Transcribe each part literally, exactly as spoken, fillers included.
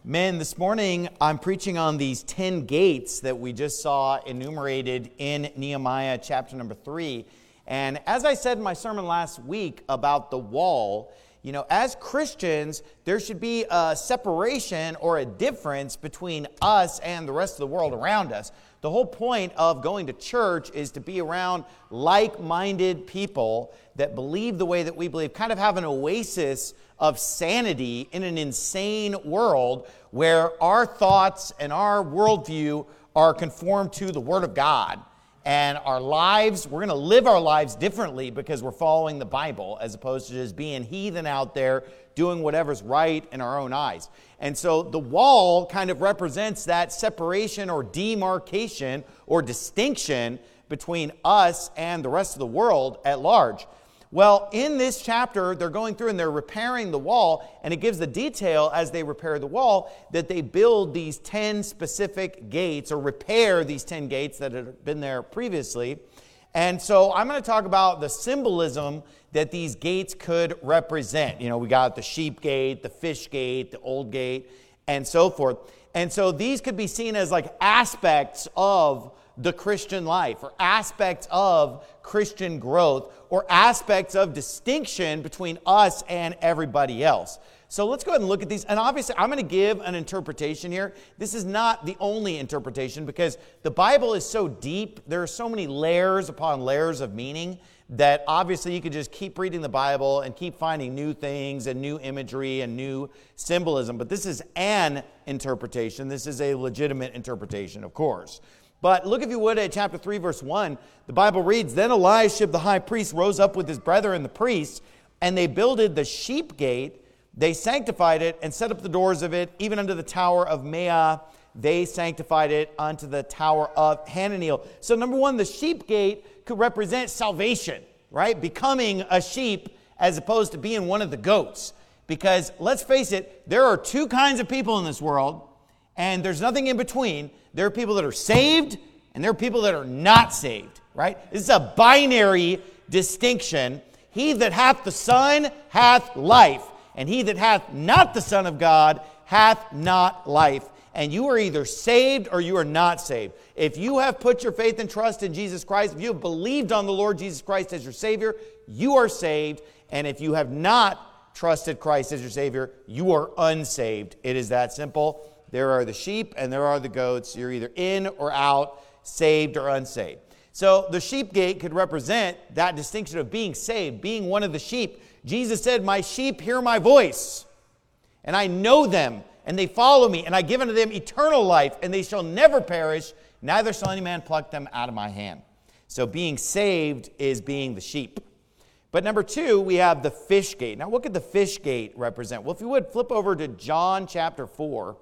Men, this morning I'm preaching on these ten gates that we just saw enumerated in Nehemiah chapter number three. And as I said in my sermon last week about the wall, you know, as Christians, there should be a separation or a difference between us and the rest of the world around us. The whole point of going to church is to be around like-minded people that believe the way that we believe, kind of have an oasis of sanity in an insane world where our thoughts and our worldview are conformed to the Word of God. And our lives, we're going to live our lives differently because we're following the Bible as opposed to just being heathen out there doing whatever's right in our own eyes. And so the wall kind of represents that separation or demarcation or distinction between us and the rest of the world at large. Well, in this chapter, they're going through and they're repairing the wall, and it gives the detail as they repair the wall that they build these ten specific gates or repair these ten gates that had been there previously. And so I'm going to talk about the symbolism that these gates could represent. You know, we got the sheep gate, the fish gate, the old gate, and so forth. And so these could be seen as like aspects of the Christian life, or aspects of Christian growth, or aspects of distinction between us and everybody else. So let's go ahead and look at these. And obviously, I'm going to give an interpretation here. This is not the only interpretation because the Bible is so deep. There are so many layers upon layers of meaning that obviously you could just keep reading the Bible and keep finding new things and new imagery and new symbolism. But this is an interpretation. This is a legitimate interpretation, of course. But look, if you would, at chapter three, verse one, the Bible reads, "Then Eliashib the high priest rose up with his brethren the priests, and they builded the sheep gate. They sanctified it and set up the doors of it, even unto the tower of Meah. They sanctified it unto the tower of Hananiel." So number one, the sheep gate could represent salvation, right? Becoming a sheep as opposed to being one of the goats. Because let's face it, there are two kinds of people in this world, and there's nothing in between. There are people that are saved, and there are people that are not saved, right? This is a binary distinction. He that hath the Son hath life, and he that hath not the Son of God hath not life. And you are either saved or you are not saved. If you have put your faith and trust in Jesus Christ, if you have believed on the Lord Jesus Christ as your Savior, you are saved. And if you have not trusted Christ as your Savior, you are unsaved. It is that simple. There are the sheep and there are the goats. You're either in or out, saved or unsaved. So the sheep gate could represent that distinction of being saved, being one of the sheep. Jesus said, "My sheep hear my voice, and I know them, and they follow me, and I give unto them eternal life, and they shall never perish, neither shall any man pluck them out of my hand." So being saved is being the sheep. But number two, we have the fish gate. Now what could the fish gate represent? Well, if you would, flip over to John chapter four.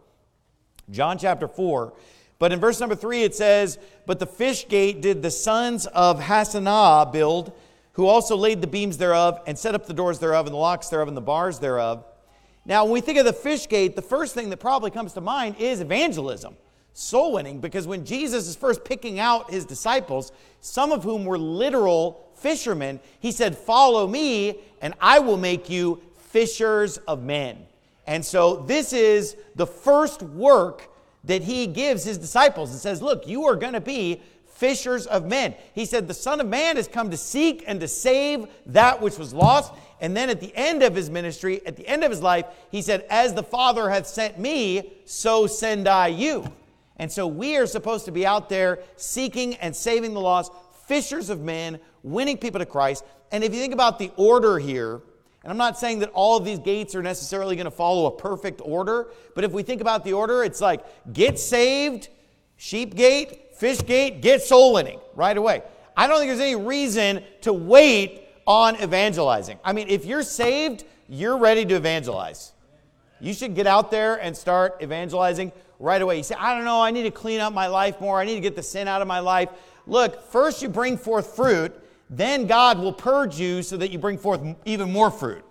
John chapter four. But in verse number three it says, "But the fish gate did the sons of Hassenaah build, who also laid the beams thereof, and set up the doors thereof, and the locks thereof, and the bars thereof." Now, when we think of the fish gate, the first thing that probably comes to mind is evangelism, soul winning, because when Jesus is first picking out his disciples, some of whom were literal fishermen, he said, "Follow me, and I will make you fishers of men." And so this is the first work that he gives his disciples. It says, look, you are going to be fishers of men. He said, the Son of Man has come to seek and to save that which was lost. And then at the end of his ministry, at the end of his life, he said, "As the Father hath sent me, so send I you." And so we are supposed to be out there seeking and saving the lost, fishers of men, winning people to Christ. And if you think about the order here, and I'm not saying that all of these gates are necessarily going to follow a perfect order, but if we think about the order, it's like get saved, sheep gate, fish gate, get soul winning right away. I don't think there's any reason to wait on evangelizing. I mean, if you're saved, you're ready to evangelize. You should get out there and start evangelizing right away. You say, "I don't know, I need to clean up my life more. I need to get the sin out of my life." Look, first you bring forth fruit, then God will purge you so that you bring forth even more fruit.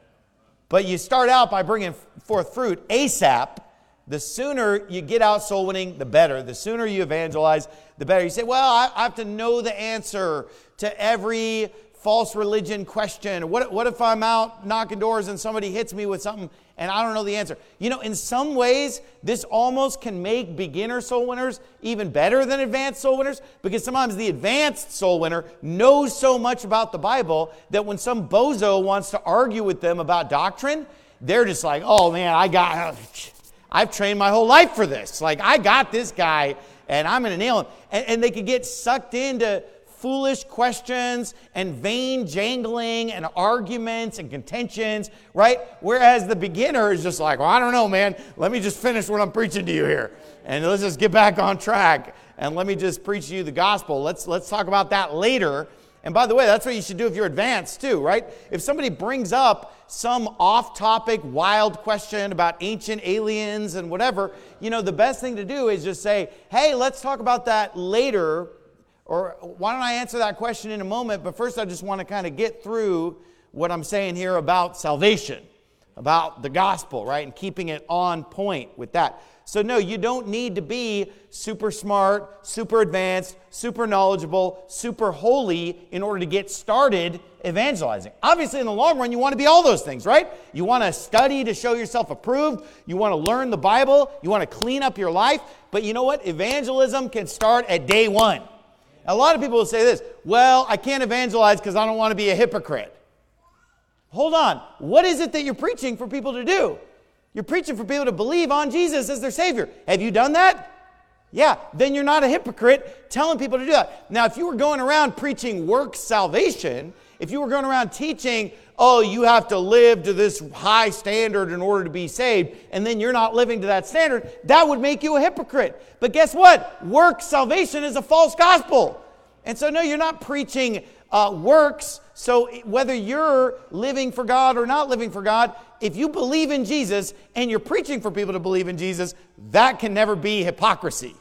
But you start out by bringing forth fruit ASAP. The sooner you get out soul winning, the better. The sooner you evangelize, the better. You say, "Well, I have to know the answer to every false religion question. What, what if I'm out knocking doors and somebody hits me with something and I don't know the answer. You know, in some ways, this almost can make beginner soul winners even better than advanced soul winners, because sometimes the advanced soul winner knows so much about the Bible that when some bozo wants to argue with them about doctrine, they're just like, oh man, I got, I've trained my whole life for this. Like, I got this guy, and I'm going to nail him. And, and they could get sucked into foolish questions and vain jangling and arguments and contentions, right? Whereas the beginner is just like, well, I don't know, man. Let me just finish what I'm preaching to you here. And let's just get back on track. And let me just preach to you the gospel. Let's, let's talk about that later. And by the way, that's what you should do if you're advanced too, right? If somebody brings up some off-topic, wild question about ancient aliens and whatever, you know, the best thing to do is just say, hey, let's talk about that later. Or why don't I answer that question in a moment, but first I just want to kind of get through what I'm saying here about salvation, about the gospel, right? And keeping it on point with that. So no, you don't need to be super smart, super advanced, super knowledgeable, super holy in order to get started evangelizing. Obviously, in the long run, you want to be all those things, right? You want to study to show yourself approved. You want to learn the Bible. You want to clean up your life. But you know what? Evangelism can start at day one. A lot of people will say this, well, I can't evangelize because I don't want to be a hypocrite. Hold on. What is it that you're preaching for people to do? You're preaching for people to believe on Jesus as their Savior. Have you done that? Yeah, then you're not a hypocrite telling people to do that. Now, if you were going around preaching works salvation, if you were going around teaching, oh, you have to live to this high standard in order to be saved, and then you're not living to that standard, that would make you a hypocrite. But guess what? Works salvation is a false gospel. And so, no, you're not preaching uh, works. So whether you're living for God or not living for God, if you believe in Jesus and you're preaching for people to believe in Jesus, that can never be hypocrisy.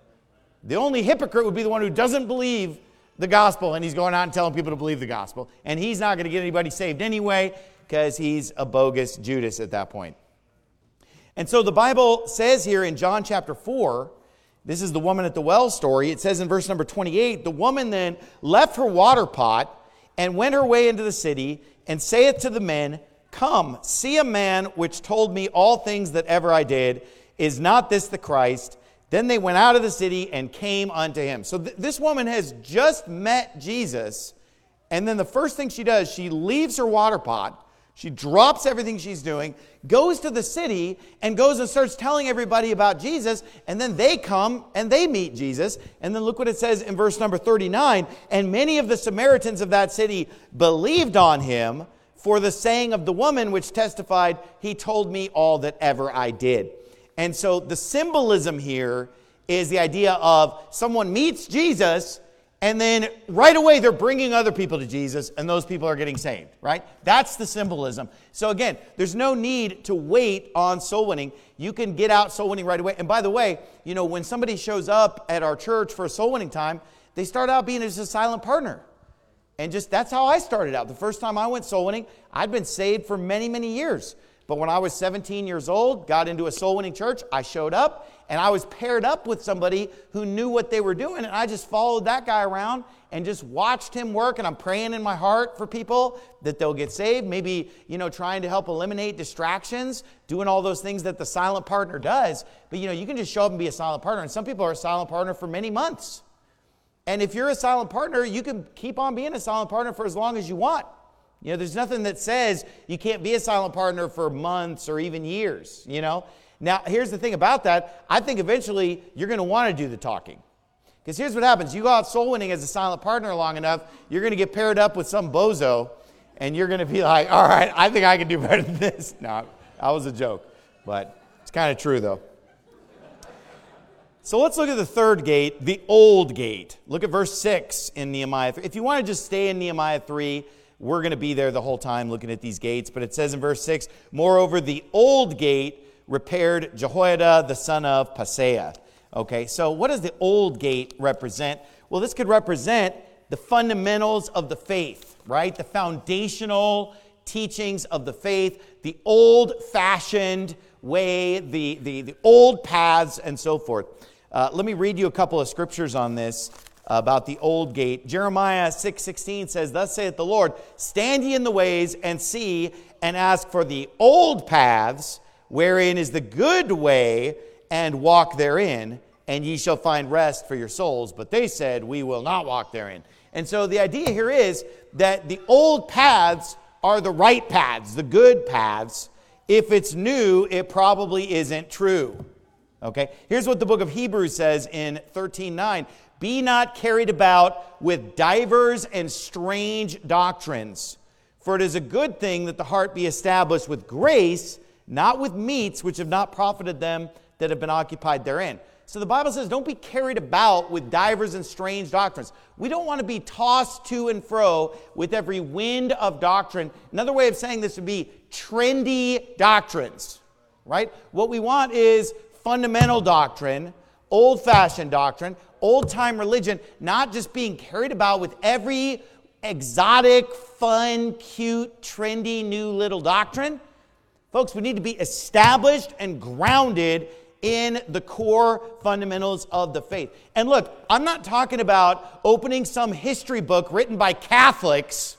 The only hypocrite would be the one who doesn't believe the gospel, and he's going out and telling people to believe the gospel. And he's not going to get anybody saved anyway, because he's a bogus Judas at that point. And so the Bible says here in John chapter four, this is the woman at the well story. It says in verse number twenty-eight, the woman then left her water pot and went her way into the city, and saith to the men, come, see a man which told me all things that ever I did. Is not this the Christ? Then they went out of the city and came unto him. So th- this woman has just met Jesus. And then the first thing she does, she leaves her water pot. She drops everything she's doing, goes to the city, and goes and starts telling everybody about Jesus. And then they come and they meet Jesus. And then look what it says in verse number thirty-nine. And many of the Samaritans of that city believed on him for the saying of the woman which testified, he told me all that ever I did. And so the symbolism here is the idea of someone meets Jesus, and then right away they're bringing other people to Jesus, and those people are getting saved, right? That's the symbolism. So again, there's no need to wait on soul winning. You can get out soul winning right away. And by the way, you know, when somebody shows up at our church for a soul winning time, they start out being just a silent partner. And just that's how I started out. The first time I went soul winning, I'd been saved for many, many years. But when I was seventeen years old, got into a soul-winning church, I showed up, and I was paired up with somebody who knew what they were doing, and I just followed that guy around and just watched him work, and I'm praying in my heart for people that they'll get saved, maybe, you know, trying to help eliminate distractions, doing all those things that the silent partner does. But, you know, you can just show up and be a silent partner, and some people are a silent partner for many months. And if you're a silent partner, you can keep on being a silent partner for as long as you want. You know, there's nothing that says you can't be a silent partner for months or even years, you know. Now, here's the thing about that. I think eventually you're going to want to do the talking. Because here's what happens. You go out soul winning as a silent partner long enough, you're going to get paired up with some bozo, and you're going to be like, all right, I think I can do better than this. No, that was a joke. But it's kind of true, though. So let's look at the third gate, the old gate. Look at verse six in Nehemiah three. If you want to just stay in Nehemiah three, we're going to be there the whole time looking at these gates. But it says in verse six, moreover, the old gate repaired Jehoiada, the son of Paseah. Okay, so what does the old gate represent? Well, this could represent the fundamentals of the faith, right? The foundational teachings of the faith, the old-fashioned way, the, the, the old paths, and so forth. Uh, let me read you a couple of scriptures on this. about the old gate. Jeremiah six sixteen says, "Thus saith the Lord, stand ye in the ways and see and ask for the old paths, wherein is the good way, and walk therein, and ye shall find rest for your souls. But they said, we will not walk therein." And so the idea here is that the old paths are the right paths, the good paths. If it's new, it probably isn't true. Okay? Here's what the book of Hebrews says in thirteen nine. "Be not carried about with divers and strange doctrines, for it is a good thing that the heart be established with grace, not with meats which have not profited them that have been occupied therein." So the Bible says, don't be carried about with divers and strange doctrines. We don't want to be tossed to and fro with every wind of doctrine. Another way of saying this would be trendy doctrines, right? What we want is fundamental doctrine, old-fashioned doctrine, old-time religion, not just being carried about with every exotic, fun, cute, trendy, new little doctrine. Folks, we need to be established and grounded in the core fundamentals of the faith. And look, I'm not talking about opening some history book written by Catholics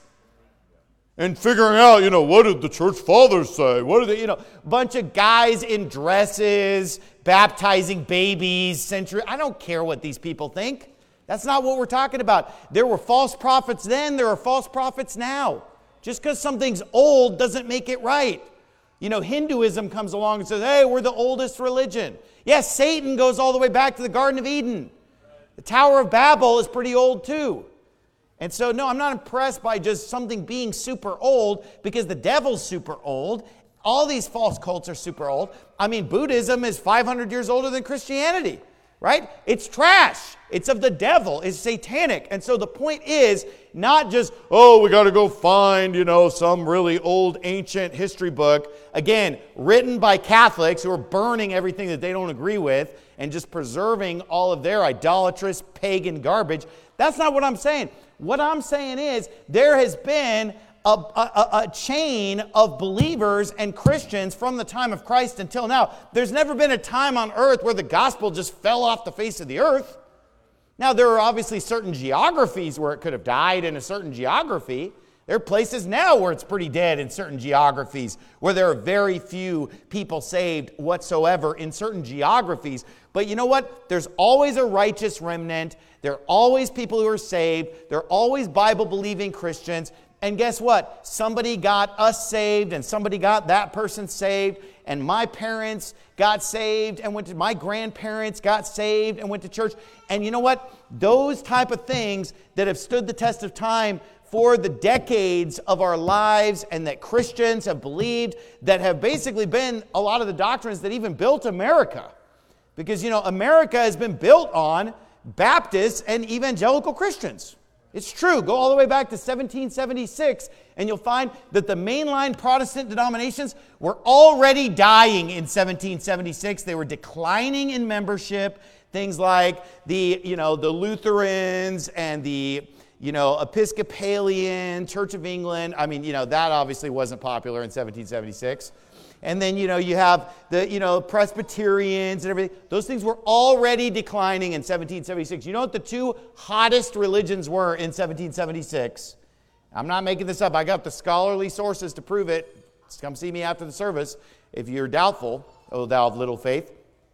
and figuring out, you know, what did the church fathers say? What are they, you know, bunch of guys in dresses, baptizing babies, century. I don't care what these people think. That's not what we're talking about. There were false prophets then, there are false prophets now. Just because something's old doesn't make it right. You know, Hinduism comes along and says, hey, we're the oldest religion. Yes, Satan goes all the way back to the Garden of Eden. The Tower of Babel is pretty old too. And so, no, I'm not impressed by just something being super old because the devil's super old. All these false cults are super old. I mean, Buddhism is five hundred years older than Christianity, right? It's trash. It's of the devil. It's satanic. And so the point is not just, oh, we got to go find, you know, some really old ancient history book, again, written by Catholics who are burning everything that they don't agree with and just preserving all of their idolatrous pagan garbage. That's not what I'm saying. What I'm saying is there has been a, a, a chain of believers and Christians from the time of Christ until now. There's never been a time on earth where the gospel just fell off the face of the earth. Now, there are obviously certain geographies where it could have died in a certain geography. There are places now where it's pretty dead in certain geographies, where there are very few people saved whatsoever in certain geographies. But you know what? There's always a righteous remnant. There are always people who are saved. There are always Bible-believing Christians. And guess what? Somebody got us saved, and somebody got that person saved, and my parents got saved and went to, my grandparents got saved and went to church. And you know what? Those type of things that have stood the test of time for the decades of our lives and that Christians have believed, that have basically been a lot of the doctrines that even built America. Because, you know, America has been built on Baptists and evangelical Christians. It's true. Go all the way back to seventeen seventy-six, and you'll find that the mainline Protestant denominations were already dying in seventeen seventy-six. They were declining in membership. Things like the, you know, the Lutherans and the, you know, Episcopalian, Church of England. I mean, you know, that obviously wasn't popular in seventeen seventy-six. And then, you know, you have the, you know, Presbyterians and everything. Those things were already declining in seventeen seventy-six. You know what the two hottest religions were in seventeen seventy-six? I'm not making this up. I got the scholarly sources to prove it. Just come see me after the service if you're doubtful, oh thou of little faith.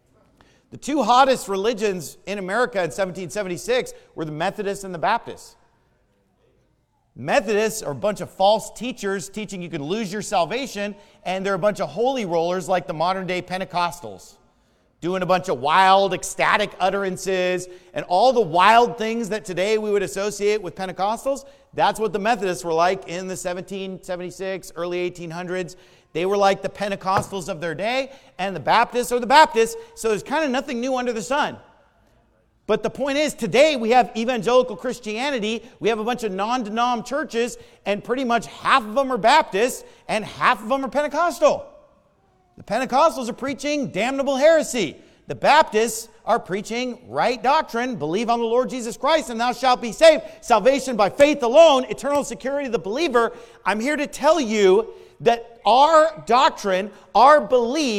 The two hottest religions in America in seventeen seventy-six were the Methodists and the Baptists. Methodists are a bunch of false teachers teaching you can lose your salvation, and they're a bunch of holy rollers like the modern-day Pentecostals, doing a bunch of wild, ecstatic utterances, and all the wild things that today we would associate with Pentecostals. That's what the Methodists were like in the seventeen seventy-six, early eighteen hundreds. They were like the Pentecostals of their day, and the Baptists are the Baptists, so there's kind of nothing new under the sun. But the point is, today we have evangelical Christianity, we have a bunch of non-denom churches, and pretty much half of them are Baptists, and half of them are Pentecostal. The Pentecostals are preaching damnable heresy. The Baptists are preaching right doctrine, believe on the Lord Jesus Christ, and thou shalt be saved. Salvation by faith alone, eternal security of the believer. I'm here to tell you that our doctrine, our belief,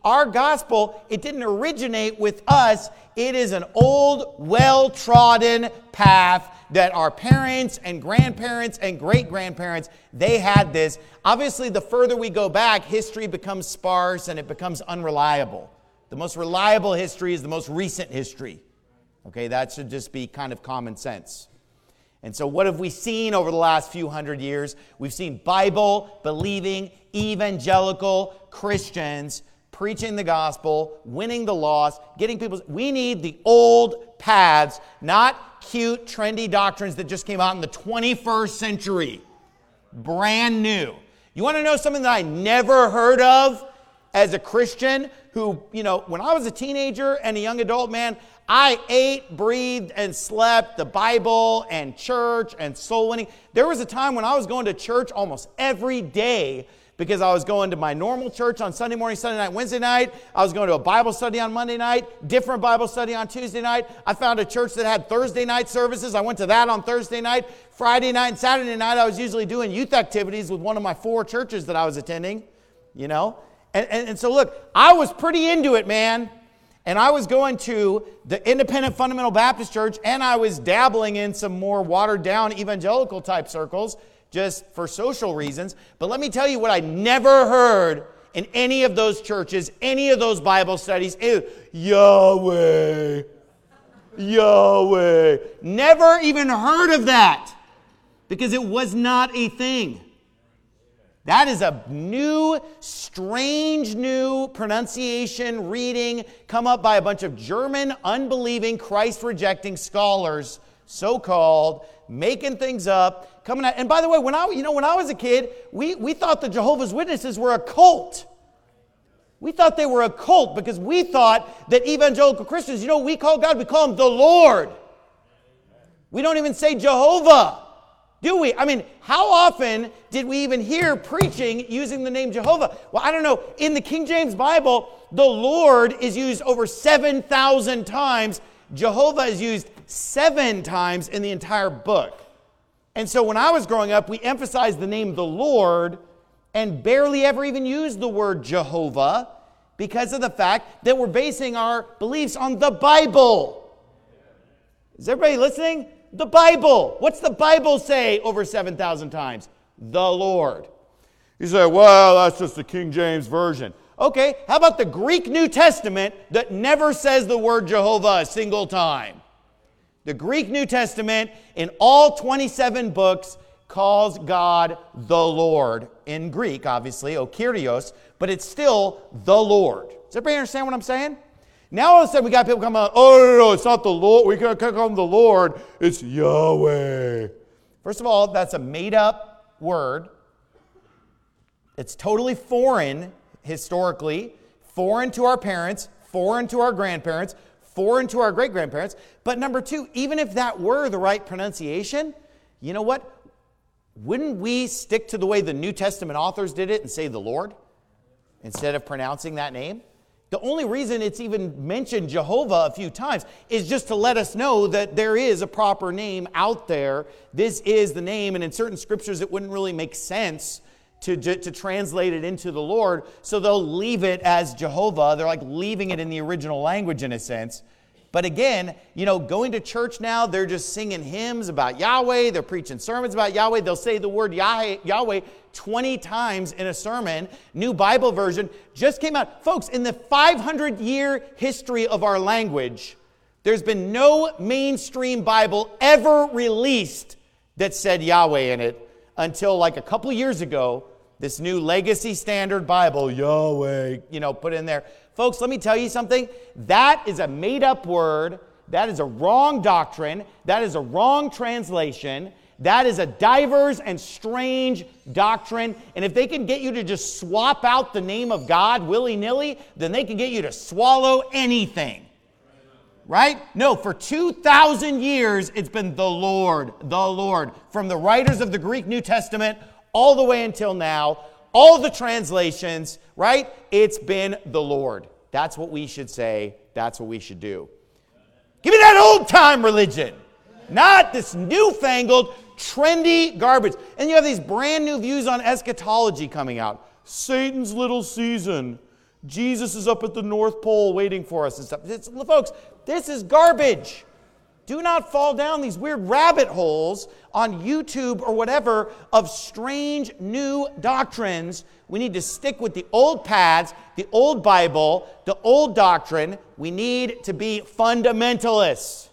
our gospel, it didn't originate with us. It is an old, well-trodden path that our parents and grandparents and great-grandparents, they had this. Obviously, the further we go back, history becomes sparse and it becomes unreliable. The most reliable history is the most recent history. Okay, that should just be kind of common sense. And so what have we seen over the last few hundred years? We've seen Bible-believing, evangelical Christians preaching the gospel, winning the lost, getting people. We need the old paths, not cute, trendy doctrines that just came out in the twenty-first century. Brand new. You want to know something that I never heard of as a Christian who, you know, when I was a teenager and a young adult, man, I ate, breathed, and slept the Bible and church and soul winning. There was a time when I was going to church almost every day because I was going to my normal church on Sunday morning, Sunday night, Wednesday night. I was going to a Bible study on Monday night, different Bible study on Tuesday night. I found a church that had Thursday night services. I went to that on Thursday night. Friday night and Saturday night, I was usually doing youth activities with one of my four churches that I was attending, you know. And, and, and so, look, I was pretty into it, man. And I was going to the Independent Fundamental Baptist Church, and I was dabbling in some more watered-down evangelical type circles just for social reasons. But let me tell you what I never heard in any of those churches, any of those Bible studies. Is Yahweh, Yahweh. Never even heard of that because it was not a thing. That is a new, strange new pronunciation, reading, come up by a bunch of German, unbelieving, Christ-rejecting scholars, so-called, making things up, coming out. And by the way, when I, you know, when I was a kid, we, we thought the Jehovah's Witnesses were a cult. We thought they were a cult because we thought that evangelical Christians, you know what we call God? We call Him the Lord. We don't even say Jehovah. Do we? I mean, how often did we even hear preaching using the name Jehovah? Well, I don't know. In the King James Bible, the Lord is used over seven thousand times. Jehovah is used seven times in the entire book. And so when I was growing up, we emphasized the name the Lord and barely ever even used the word Jehovah because of the fact that we're basing our beliefs on the Bible. Is everybody listening? The Bible. What's the Bible say over seven thousand times? The Lord. You say, well, that's just the King James Version. Okay, how about the Greek New Testament that never says the word Jehovah a single time? The Greek New Testament in all twenty-seven books calls God the Lord. In Greek, obviously, O Kyrios, but it's still the Lord. Does everybody understand what I'm saying? Now all of a sudden we got people come out, oh, no, no, no, it's not the Lord. We can't call Him the Lord. It's Yahweh. First of all, that's a made-up word. It's totally foreign, historically, foreign to our parents, foreign to our grandparents, foreign to our great-grandparents. But number two, even if that were the right pronunciation, you know what? Wouldn't we stick to the way the New Testament authors did it and say the Lord instead of pronouncing that name? The only reason it's even mentioned Jehovah a few times is just to let us know that there is a proper name out there. This is the name, and in certain scriptures it wouldn't really make sense to, to translate it into the Lord, so they'll leave it as Jehovah. They're like leaving it in the original language in a sense. But again, you know, going to church now, they're just singing hymns about Yahweh. They're preaching sermons about Yahweh. They'll say the word Yahweh twenty times in a sermon. New Bible version just came out. Folks, in the five hundred year history of our language, there's been no mainstream Bible ever released that said Yahweh in it until like a couple years ago. This new Legacy Standard Bible, Yahweh, you know, put in there. Folks, let me tell you something. That is a made-up word. That is a wrong doctrine. That is a wrong translation. That is a diverse and strange doctrine. And if they can get you to just swap out the name of God willy-nilly, then they can get you to swallow anything. Right? No, for two thousand years, it's been the Lord, the Lord. From the writers of the Greek New Testament all the way until now, all the translations, right? It's been the Lord. That's what we should say. That's what we should do. Give me that old-time religion, not this newfangled, trendy garbage. And you have these brand new views on eschatology coming out. Satan's little season. Jesus is up at the North Pole waiting for us and stuff. It's, folks, this is garbage. Do not fall down these weird rabbit holes on YouTube or whatever of strange new doctrines. We need to stick with the old paths, the old Bible, the old doctrine. We need to be fundamentalists.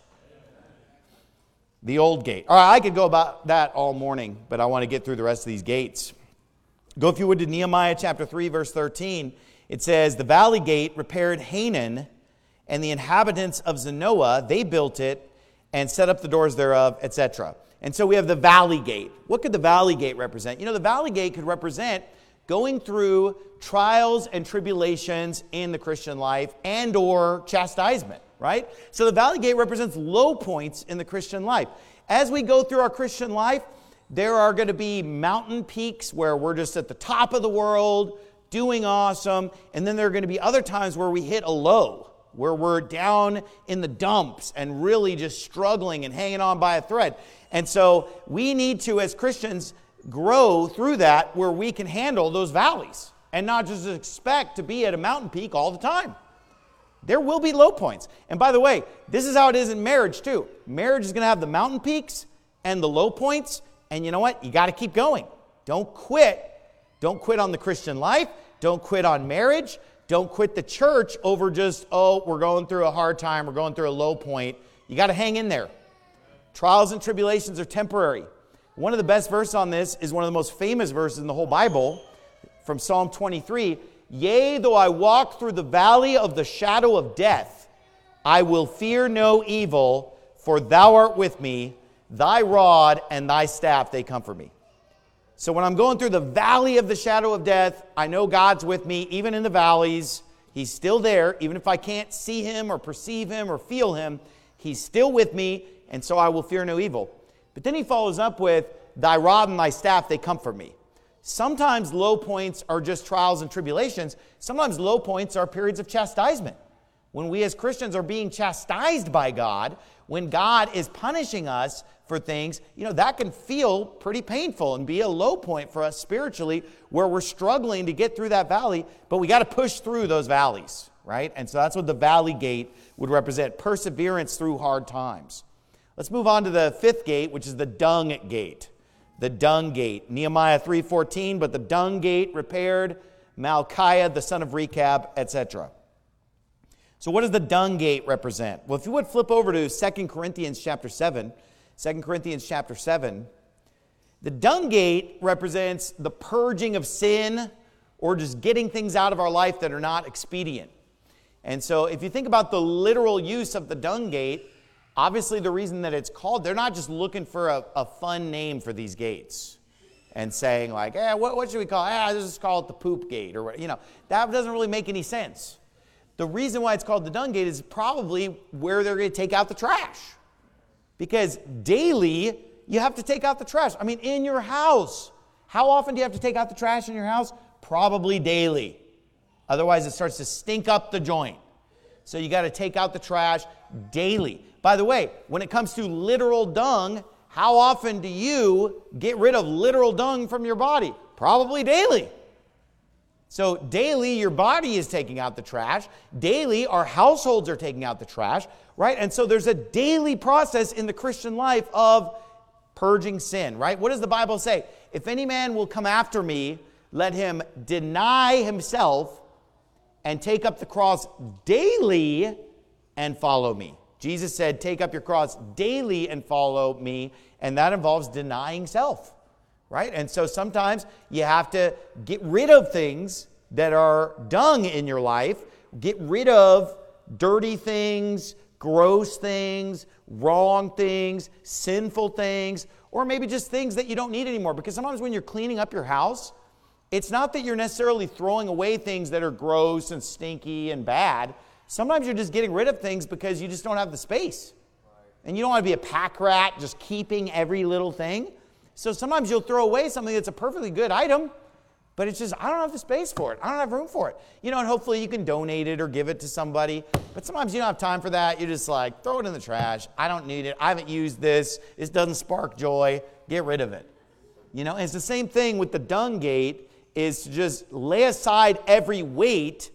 The old gate. All right, I could go about that all morning, but I want to get through the rest of these gates. Go, if you would, to Nehemiah chapter three, verse thirteen. It says, the valley gate repaired Hanan, and the inhabitants of Zanoah, they built it and set up the doors thereof, et cetera. And so we have the valley gate. What could the valley gate represent? You know, the valley gate could represent going through trials and tribulations in the Christian life and or chastisement, right? So the valley gate represents low points in the Christian life. As we go through our Christian life, there are going to be mountain peaks where we're just at the top of the world, doing awesome, and then there are going to be other times where we hit a low, where we're down in the dumps and really just struggling and hanging on by a thread. And so we need to, as Christians, grow through that where we can handle those valleys and not just expect to be at a mountain peak all the time. There will be low points. And by the way, this is how it is in marriage too. Marriage is going to have the mountain peaks and the low points. And you know what? You got to keep going. Don't quit. Don't quit on the Christian life. Don't quit on marriage. Don't quit the church over just, oh, we're going through a hard time, we're going through a low point. You got to hang in there. Trials and tribulations are temporary. One of the best verses on this is one of the most famous verses in the whole Bible from Psalm twenty-three. Yea, though I walk through the valley of the shadow of death, I will fear no evil, for thou art with me. Thy rod and thy staff, they comfort me. So when I'm going through the valley of the shadow of death, I know God's with me, even in the valleys. He's still there. Even if I can't see him or perceive him or feel him, he's still with me, and so I will fear no evil. But then he follows up with, thy rod and thy staff, they comfort me. Sometimes low points are just trials and tribulations. Sometimes low points are periods of chastisement. When we as Christians are being chastised by God, when God is punishing us for things, you know, that can feel pretty painful and be a low point for us spiritually where we're struggling to get through that valley, but we got to push through those valleys, right? And so that's what the valley gate would represent, perseverance through hard times. Let's move on to the fifth gate, which is the dung gate. The dung gate. Nehemiah three fourteen, but the dung gate repaired Malchiah, the son of Rechab, et cetera. So what does the dung gate represent? Well, if you would flip over to Second Corinthians chapter seven, Second Corinthians chapter seven, the dung gate represents the purging of sin or just getting things out of our life that are not expedient. And so if you think about the literal use of the dung gate, obviously the reason that it's called, they're not just looking for a, a fun name for these gates and saying like, eh, what, what should we call it? Ah, let's just call it the poop gate or what, you know, that doesn't really make any sense. The reason why it's called the dung gate is probably where they're going to take out the trash. Because daily, you have to take out the trash. I mean, in your house. How often do you have to take out the trash in your house? Probably daily. Otherwise, it starts to stink up the joint. So you got to take out the trash daily. By the way, when it comes to literal dung, how often do you get rid of literal dung from your body? Probably daily. So daily, your body is taking out the trash. Daily, our households are taking out the trash, right? And so there's a daily process in the Christian life of purging sin, right? What does the Bible say? If any man will come after me, let him deny himself and take up the cross daily and follow me. Jesus said, take up your cross daily and follow me, and that involves denying self. Right? And so sometimes you have to get rid of things that are dung in your life, get rid of dirty things, gross things, wrong things, sinful things, or maybe just things that you don't need anymore. Because sometimes when you're cleaning up your house, it's not that you're necessarily throwing away things that are gross and stinky and bad. Sometimes you're just getting rid of things because you just don't have the space. And you don't want to be a pack rat just keeping every little thing. So sometimes you'll throw away something that's a perfectly good item, but it's just, I don't have the space for it. I don't have room for it. You know, and hopefully you can donate it or give it to somebody. But sometimes you don't have time for that. You're just like, throw it in the trash. I don't need it. I haven't used this. This doesn't spark joy. Get rid of it. You know, and it's the same thing with the dung gate, is to just lay aside every weight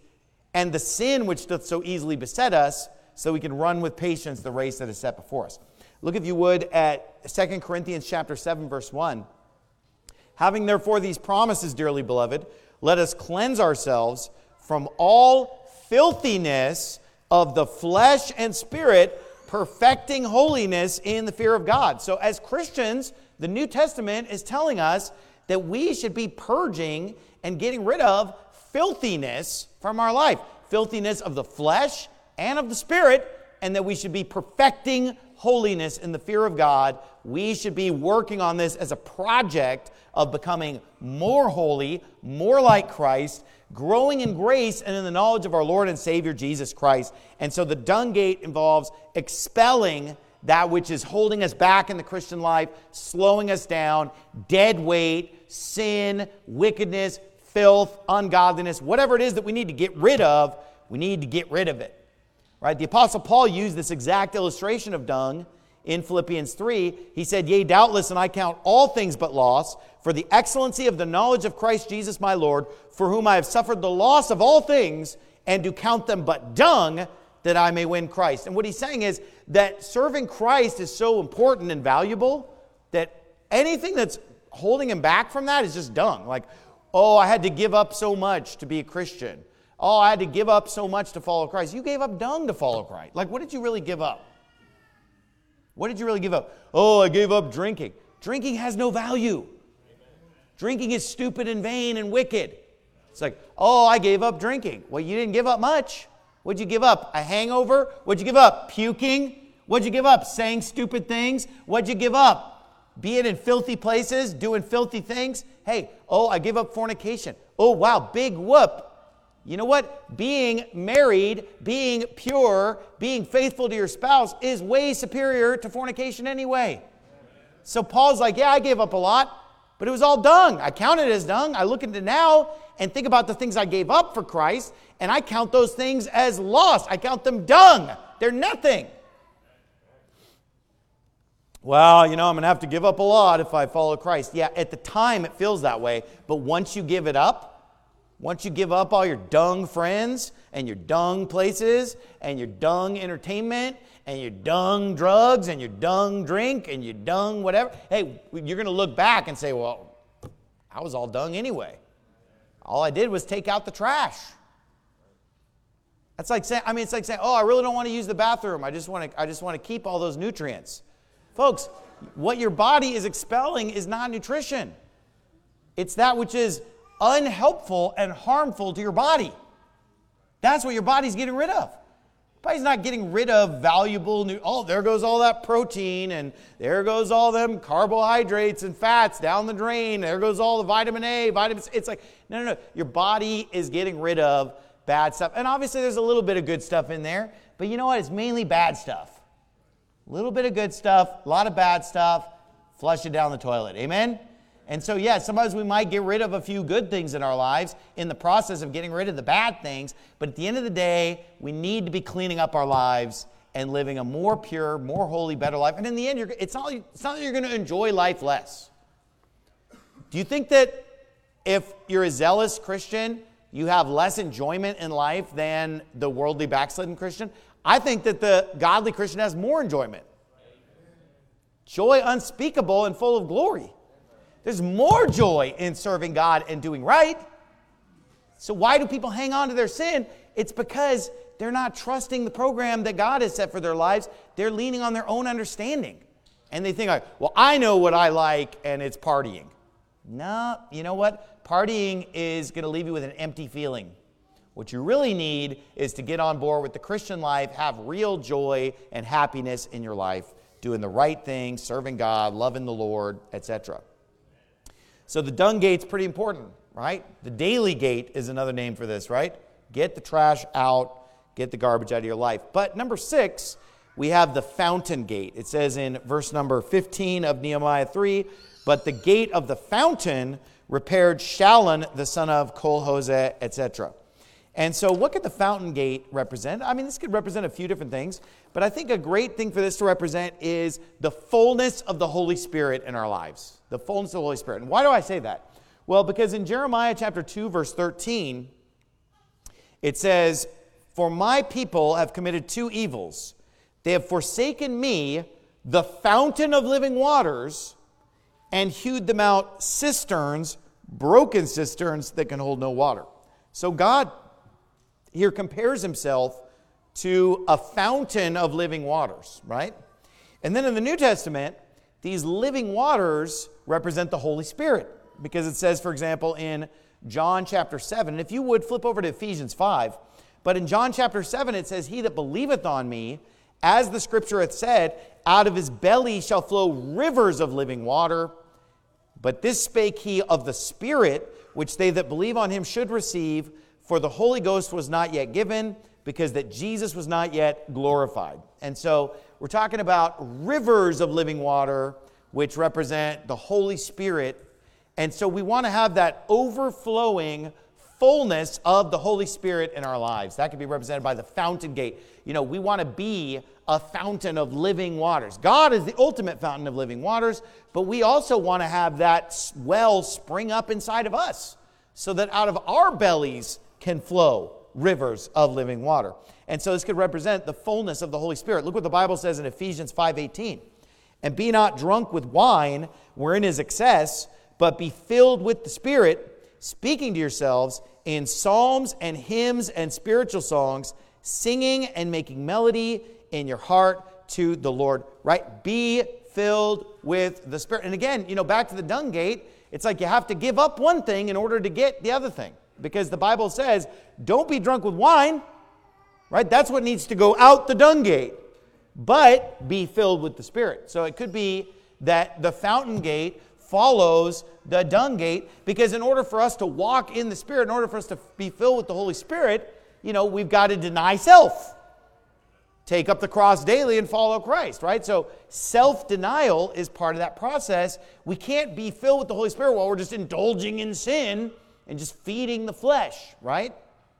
and the sin which doth so easily beset us, so we can run with patience the race that is set before us. Look, if you would, at Second Corinthians chapter seven, verse one. Having therefore these promises, dearly beloved, let us cleanse ourselves from all filthiness of the flesh and spirit, perfecting holiness in the fear of God. So as Christians, the New Testament is telling us that we should be purging and getting rid of filthiness from our life. Filthiness of the flesh and of the spirit, and that we should be perfecting holiness in the fear of God. We should be working on this as a project of becoming more holy, more like Christ, growing in grace and in the knowledge of our Lord and Savior Jesus Christ. And so the dung gate involves expelling that which is holding us back in the Christian life, slowing us down, dead weight, sin, wickedness, filth, ungodliness, whatever it is that we need to get rid of, we need to get rid of it. Right? The Apostle Paul used this exact illustration of dung in Philippians three. He said, Yea, doubtless, and I count all things but loss, for the excellency of the knowledge of Christ Jesus my Lord, for whom I have suffered the loss of all things, and do count them but dung, that I may win Christ. And what he's saying is that serving Christ is so important and valuable that anything that's holding him back from that is just dung. Like, oh, I had to give up so much to be a Christian. Oh, I had to give up so much to follow Christ. You gave up dung to follow Christ. Like, what did you really give up? What did you really give up? Oh, I gave up drinking. Drinking has no value. Drinking is stupid and vain and wicked. It's like, oh, I gave up drinking. Well, you didn't give up much. What'd you give up? A hangover? What'd you give up? Puking? What'd you give up? Saying stupid things? What'd you give up? Being in filthy places, doing filthy things? Hey, oh, I give up fornication. Oh, wow, big whoop. You know what? Being married, being pure, being faithful to your spouse is way superior to fornication anyway. So Paul's like, yeah, I gave up a lot, but it was all dung. I count it as dung. I look at it now and think about the things I gave up for Christ, and I count those things as lost. I count them dung. They're nothing. Well, you know, I'm going to have to give up a lot if I follow Christ. Yeah, at the time it feels that way, but once you give it up, once you give up all your dung friends and your dung places and your dung entertainment and your dung drugs and your dung drink and your dung whatever, hey, you're going to look back and say, well, I was all dung anyway. All I did was take out the trash. That's like saying, I mean, it's like saying, oh, I really don't want to use the bathroom. I just want to, I just want to keep all those nutrients. Folks, what your body is expelling is not nutrition. It's that which is unhelpful and harmful to your body. That's what your body's getting rid of. Your body's not getting rid of valuable new, oh, there goes all that protein, and there goes all them carbohydrates and fats down the drain. There goes all the vitamin A, vitamin C. It's like, no, no, no. Your body is getting rid of bad stuff. And obviously there's a little bit of good stuff in there, but you know what? It's mainly bad stuff. A little bit of good stuff, a lot of bad stuff, flush it down the toilet. Amen? And so, yeah, sometimes we might get rid of a few good things in our lives in the process of getting rid of the bad things. But at the end of the day, we need to be cleaning up our lives and living a more pure, more holy, better life. And in the end, you're, it's, not, it's not that you're going to enjoy life less. Do you think that if you're a zealous Christian, you have less enjoyment in life than the worldly backslidden Christian? I think that the godly Christian has more enjoyment. Joy unspeakable and full of glory. There's more joy in serving God and doing right. So why do people hang on to their sin? It's because they're not trusting the program that God has set for their lives. They're leaning on their own understanding. And they think, like, well, I know what I like, and it's partying. No, you know what? Partying is going to leave you with an empty feeling. What you really need is to get on board with the Christian life, have real joy and happiness in your life, doing the right thing, serving God, loving the Lord, et cetera. So the dung gate's pretty important, right? The daily gate is another name for this, right? Get the trash out, get the garbage out of your life. But number six, we have the fountain gate. It says in verse number fifteen of Nehemiah three, but the gate of the fountain repaired Shallun, the son of Kol-Hoseh, et cetera. And so what could the fountain gate represent? I mean, this could represent a few different things, but I think a great thing for this to represent is the fullness of the Holy Spirit in our lives. The fullness of the Holy Spirit. And why do I say that? Well, because in Jeremiah chapter two, verse thirteen, It says, "For my people have committed two evils. They have forsaken me, the fountain of living waters, and hewed them out cisterns, broken cisterns that can hold no water." So God here compares himself to a fountain of living waters, right? And then in the New Testament, these living waters represent the Holy Spirit, because it says, for example, in John chapter seven, and if you would flip over to Ephesians five, but in John chapter seven it says, "He that believeth on me, as the scripture hath said, out of his belly shall flow rivers of living water. But this spake he of the Spirit, which they that believe on him should receive, for the Holy Ghost was not yet given, because that Jesus was not yet glorified." And so we're talking about rivers of living water, which represent the Holy Spirit. And so we want to have that overflowing fullness of the Holy Spirit in our lives. That can be represented by the fountain gate. You know, we want to be a fountain of living waters. God is the ultimate fountain of living waters, but we also want to have that well spring up inside of us so that out of our bellies can flow rivers of living water. And so this could represent the fullness of the Holy Spirit. Look what the Bible says in Ephesians five eighteen. "And be not drunk with wine, wherein is excess, but be filled with the Spirit, speaking to yourselves in psalms and hymns and spiritual songs, singing and making melody in your heart to the Lord." Right? Be filled with the Spirit. And again, you know, back to the dung gate, it's like you have to give up one thing in order to get the other thing. Because the Bible says, don't be drunk with wine. Right? That's what needs to go out the dung gate. But be filled with the Spirit. So it could be that the fountain gate follows the dung gate, because in order for us to walk in the Spirit, in order for us to be filled with the Holy Spirit, you know, we've got to deny self. Take up the cross daily and follow Christ, right? So self-denial is part of that process. We can't be filled with the Holy Spirit while we're just indulging in sin and just feeding the flesh, right?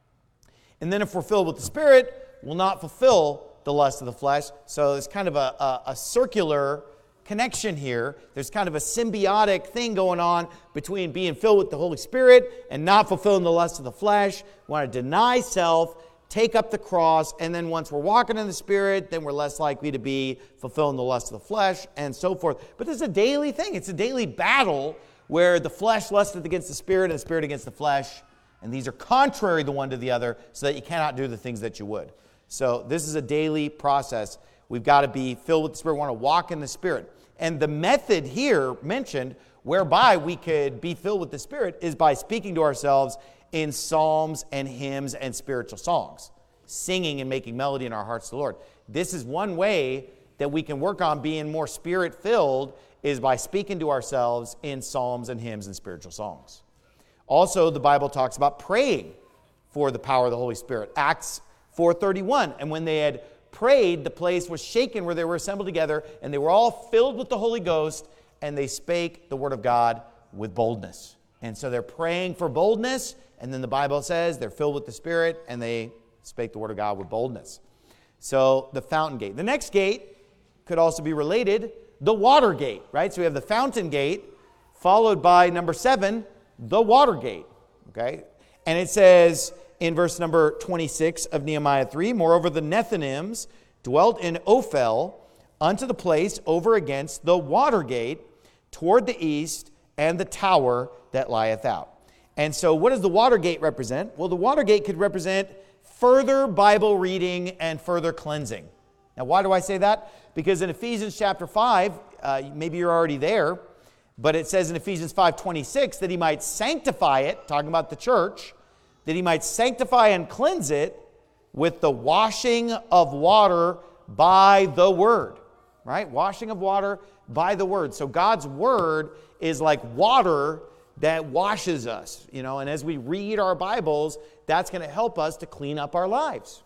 And then if we're filled with the Spirit, we'll not fulfill the lust of the flesh. So it's kind of a, a, a circular connection here. There's kind of a symbiotic thing going on between being filled with the Holy Spirit and not fulfilling the lust of the flesh. We want to deny self, take up the cross, and then once we're walking in the Spirit, then we're less likely to be fulfilling the lust of the flesh, and so forth. But it's a daily thing. It's a daily battle where the flesh lusteth against the Spirit and the Spirit against the flesh. And these are contrary the one to the other, so that you cannot do the things that you would. So this is a daily process. We've got to be filled with the Spirit. We want to walk in the Spirit. And the method here mentioned whereby we could be filled with the Spirit is by speaking to ourselves in psalms and hymns and spiritual songs, singing and making melody in our hearts to the Lord. This is one way that we can work on being more Spirit-filled, is by speaking to ourselves in psalms and hymns and spiritual songs. Also, the Bible talks about praying for the power of the Holy Spirit. Acts four thirty-one, "And when they had prayed, the place was shaken where they were assembled together, and they were all filled with the Holy Ghost, and they spake the word of God with boldness." And so they're praying for boldness, and then the Bible says they're filled with the Spirit, and they spake the word of God with boldness. So the fountain gate. The next gate could also be related, the water gate, right? So we have the fountain gate, followed by number seven, the water gate, okay? And it says in verse number twenty-six of Nehemiah three, "Moreover the Nethinims dwelt in Ophel unto the place over against the water gate toward the east, and the tower that lieth out." And so what does the water gate represent? Well, the water gate could represent further Bible reading and further cleansing. Now, why do I say that? Because in Ephesians chapter five, uh, maybe you're already there, but it says in Ephesians five twenty-six that he might sanctify it, talking about the church, that he might sanctify and cleanse it with the washing of water by the word, right? Washing of water by the word. So God's word is like water that washes us, you know, and as we read our Bibles, that's going to help us to clean up our lives.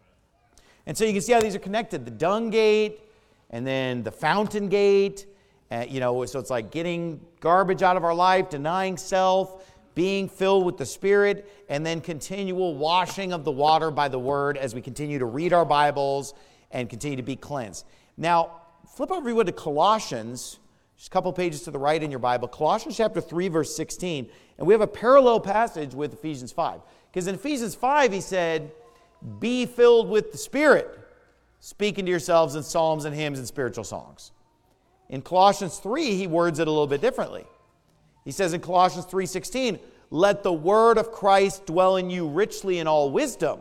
And so you can see how these are connected. The dung gate, and then the fountain gate, uh, you know, so it's like getting garbage out of our life, denying self, being filled with the Spirit, and then continual washing of the water by the Word as we continue to read our Bibles and continue to be cleansed. Now, flip over to Colossians, just a couple pages to the right in your Bible, Colossians chapter three, verse sixteen, and we have a parallel passage with Ephesians five. Because in Ephesians five, he said, be filled with the Spirit, speaking to yourselves in psalms and hymns and spiritual songs. In Colossians three, he words it a little bit differently. He says in Colossians three sixteen, let the word of Christ dwell in you richly in all wisdom.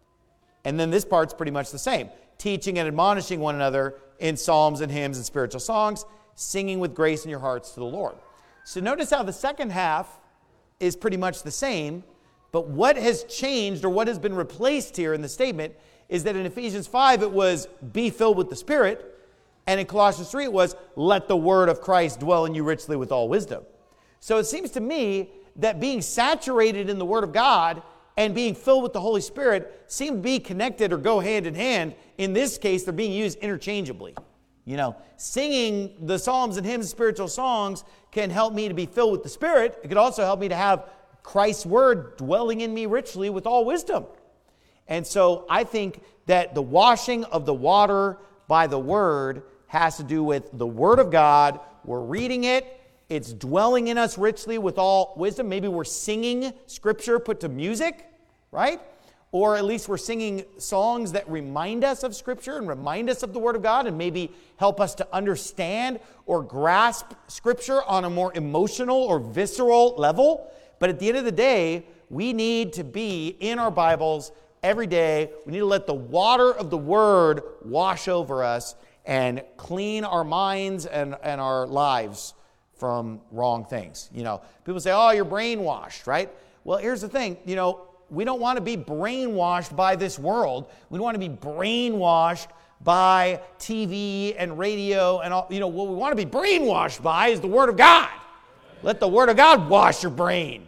And then this part's pretty much the same. Teaching and admonishing one another in psalms and hymns and spiritual songs, singing with grace in your hearts to the Lord. So notice how the second half is pretty much the same, but what has changed or what has been replaced here in the statement is that in Ephesians five it was be filled with the Spirit, and in Colossians three it was let the word of Christ dwell in you richly with all wisdom. So it seems to me that being saturated in the Word of God and being filled with the Holy Spirit seem to be connected or go hand in hand. In this case, they're being used interchangeably. You know, singing the psalms and hymns and spiritual songs can help me to be filled with the Spirit. It could also help me to have Christ's Word dwelling in me richly with all wisdom. And so I think that the washing of the water by the Word has to do with the Word of God. We're reading it. It's dwelling in us richly with all wisdom. Maybe we're singing Scripture put to music, right? Or at least we're singing songs that remind us of Scripture and remind us of the Word of God and maybe help us to understand or grasp Scripture on a more emotional or visceral level. But at the end of the day, we need to be in our Bibles every day. We need to let the water of the Word wash over us and clean our minds and, and our lives from wrong things. You know, people say, oh, you're brainwashed, right? Well, here's the thing. You know, we don't want to be brainwashed by this world. We don't want to be brainwashed by T V and radio and all. You know, what we want to be brainwashed by is the Word of God. Let the Word of God wash your brain.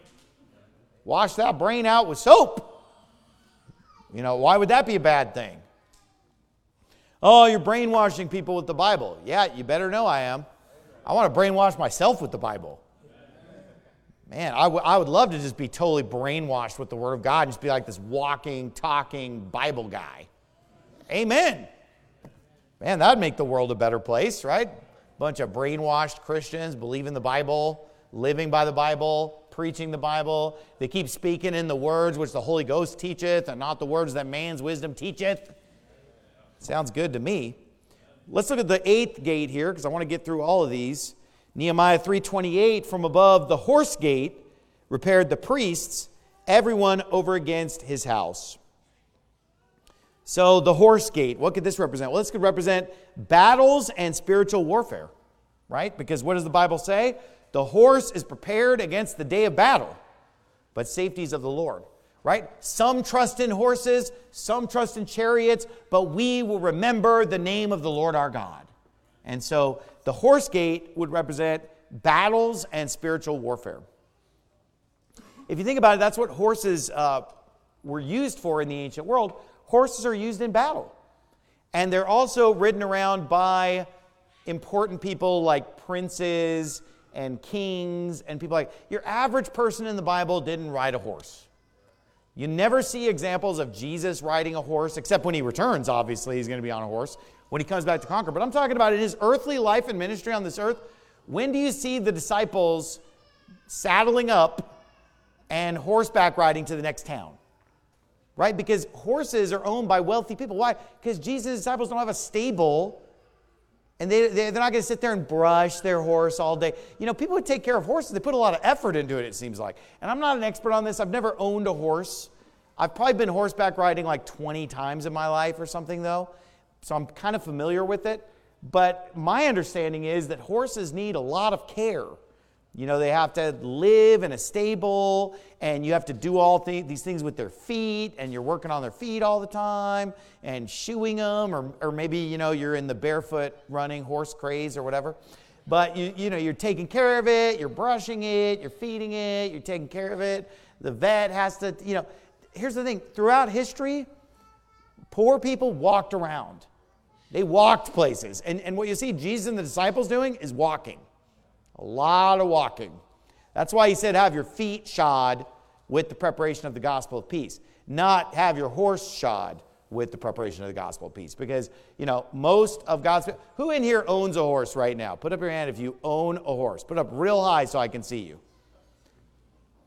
Wash that brain out with soap. You know, why would that be a bad thing? Oh, you're brainwashing people with the Bible. Yeah, you better know I am. I want to brainwash myself with the Bible. Man, I, w- I would love to just be totally brainwashed with the Word of God and just be like this walking, talking Bible guy. Amen. Man, that would make the world a better place, right? Bunch of brainwashed Christians believing the Bible, living by the Bible, preaching the Bible. They keep speaking in the words which the Holy Ghost teacheth and not the words that man's wisdom teacheth. Sounds good to me. Let's look at the eighth gate here because I want to get through all of these. Nehemiah three twenty-eight, from above the horse gate repaired the priests, everyone over against his house. So the horse gate, what could this represent? Well, this could represent battles and spiritual warfare, right? Because what does the Bible say? The horse is prepared against the day of battle, but safety is of the Lord. Right? Some trust in horses, some trust in chariots, but we will remember the name of the Lord our God. And so the horse gate would represent battles and spiritual warfare. If you think about it, that's what horses uh, were used for in the ancient world. Horses are used in battle. And they're also ridden around by important people like princes and kings and people like, your average person in the Bible didn't ride a horse. You never see examples of Jesus riding a horse, except when he returns, obviously, he's going to be on a horse, when he comes back to conquer. But I'm talking about in his earthly life and ministry on this earth, when do you see the disciples saddling up and horseback riding to the next town? Right? Because horses are owned by wealthy people. Why? Because Jesus' disciples don't have a stable, and they, they're not going to sit there and brush their horse all day. You know, people who take care of horses, they put a lot of effort into it, it seems like. And I'm not an expert on this. I've never owned a horse. I've probably been horseback riding like twenty times in my life or something, though. So I'm kind of familiar with it. But my understanding is that horses need a lot of care. You know, they have to live in a stable, and you have to do all th- these things with their feet, and you're working on their feet all the time, and shoeing them, or, or maybe, you know, you're in the barefoot running horse craze or whatever. But, you, you know, you're taking care of it, you're brushing it, you're feeding it, you're taking care of it. The vet has to, you know. Here's the thing. Throughout history, poor people walked around. They walked places. And, and what you see Jesus and the disciples doing is walking. A lot of walking. That's why he said have your feet shod with the preparation of the gospel of peace. Not have your horse shod with the preparation of the gospel of peace. Because, you know, most of God's... Who in here owns a horse right now? Put up your hand if you own a horse. Put it up real high so I can see you.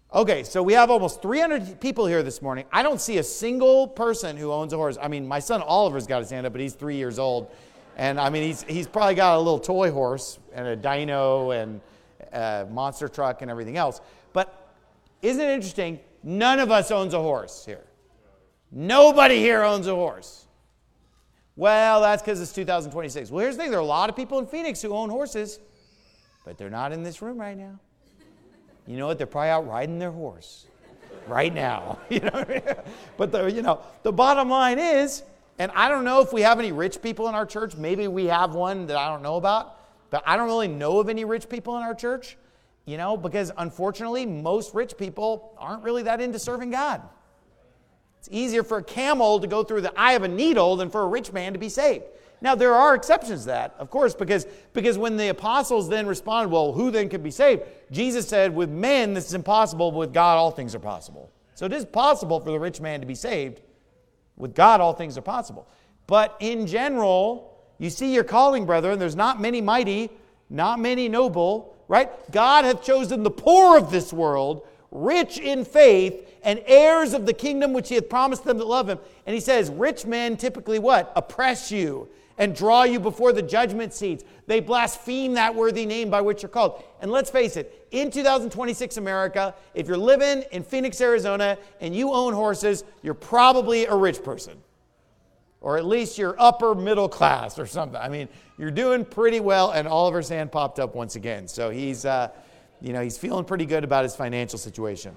Okay, so we have almost three hundred people here this morning. I don't see a single person who owns a horse. I mean, my son Oliver's got his hand up, but he's three years old. And I mean, he's he's probably got a little toy horse and a dyno and a monster truck and everything else. But isn't it interesting? None of us owns a horse here. Nobody here owns a horse. Well, that's because it's two thousand twenty-six. Well, here's the thing. There are a lot of people in Phoenix who own horses, but they're not in this room right now. You know what? They're probably out riding their horse right now. You know what I mean? But the, you know, the bottom line is, and I don't know if we have any rich people in our church. Maybe we have one that I don't know about. But I don't really know of any rich people in our church, you know, because unfortunately, most rich people aren't really that into serving God. It's easier for a camel to go through the eye of a needle than for a rich man to be saved. Now, there are exceptions to that, of course, because, because when the apostles then responded, well, who then could be saved? Jesus said, with men this is impossible, but with God all things are possible. So it is possible for the rich man to be saved. With God all things are possible. But in general, you see your calling, brethren, there's not many mighty, not many noble, right? God hath chosen the poor of this world, rich in faith, and heirs of the kingdom which he hath promised them that love him. And he says, rich men typically what? Oppress you and draw you before the judgment seats. They blaspheme that worthy name by which you're called. And let's face it, in two thousand twenty-six America, if you're living in Phoenix, Arizona, and you own horses, you're probably a rich person. Or at least you're upper middle class or something. I mean, you're doing pretty well, and Oliver's hand popped up once again. So he's, uh, you know, he's feeling pretty good about his financial situation.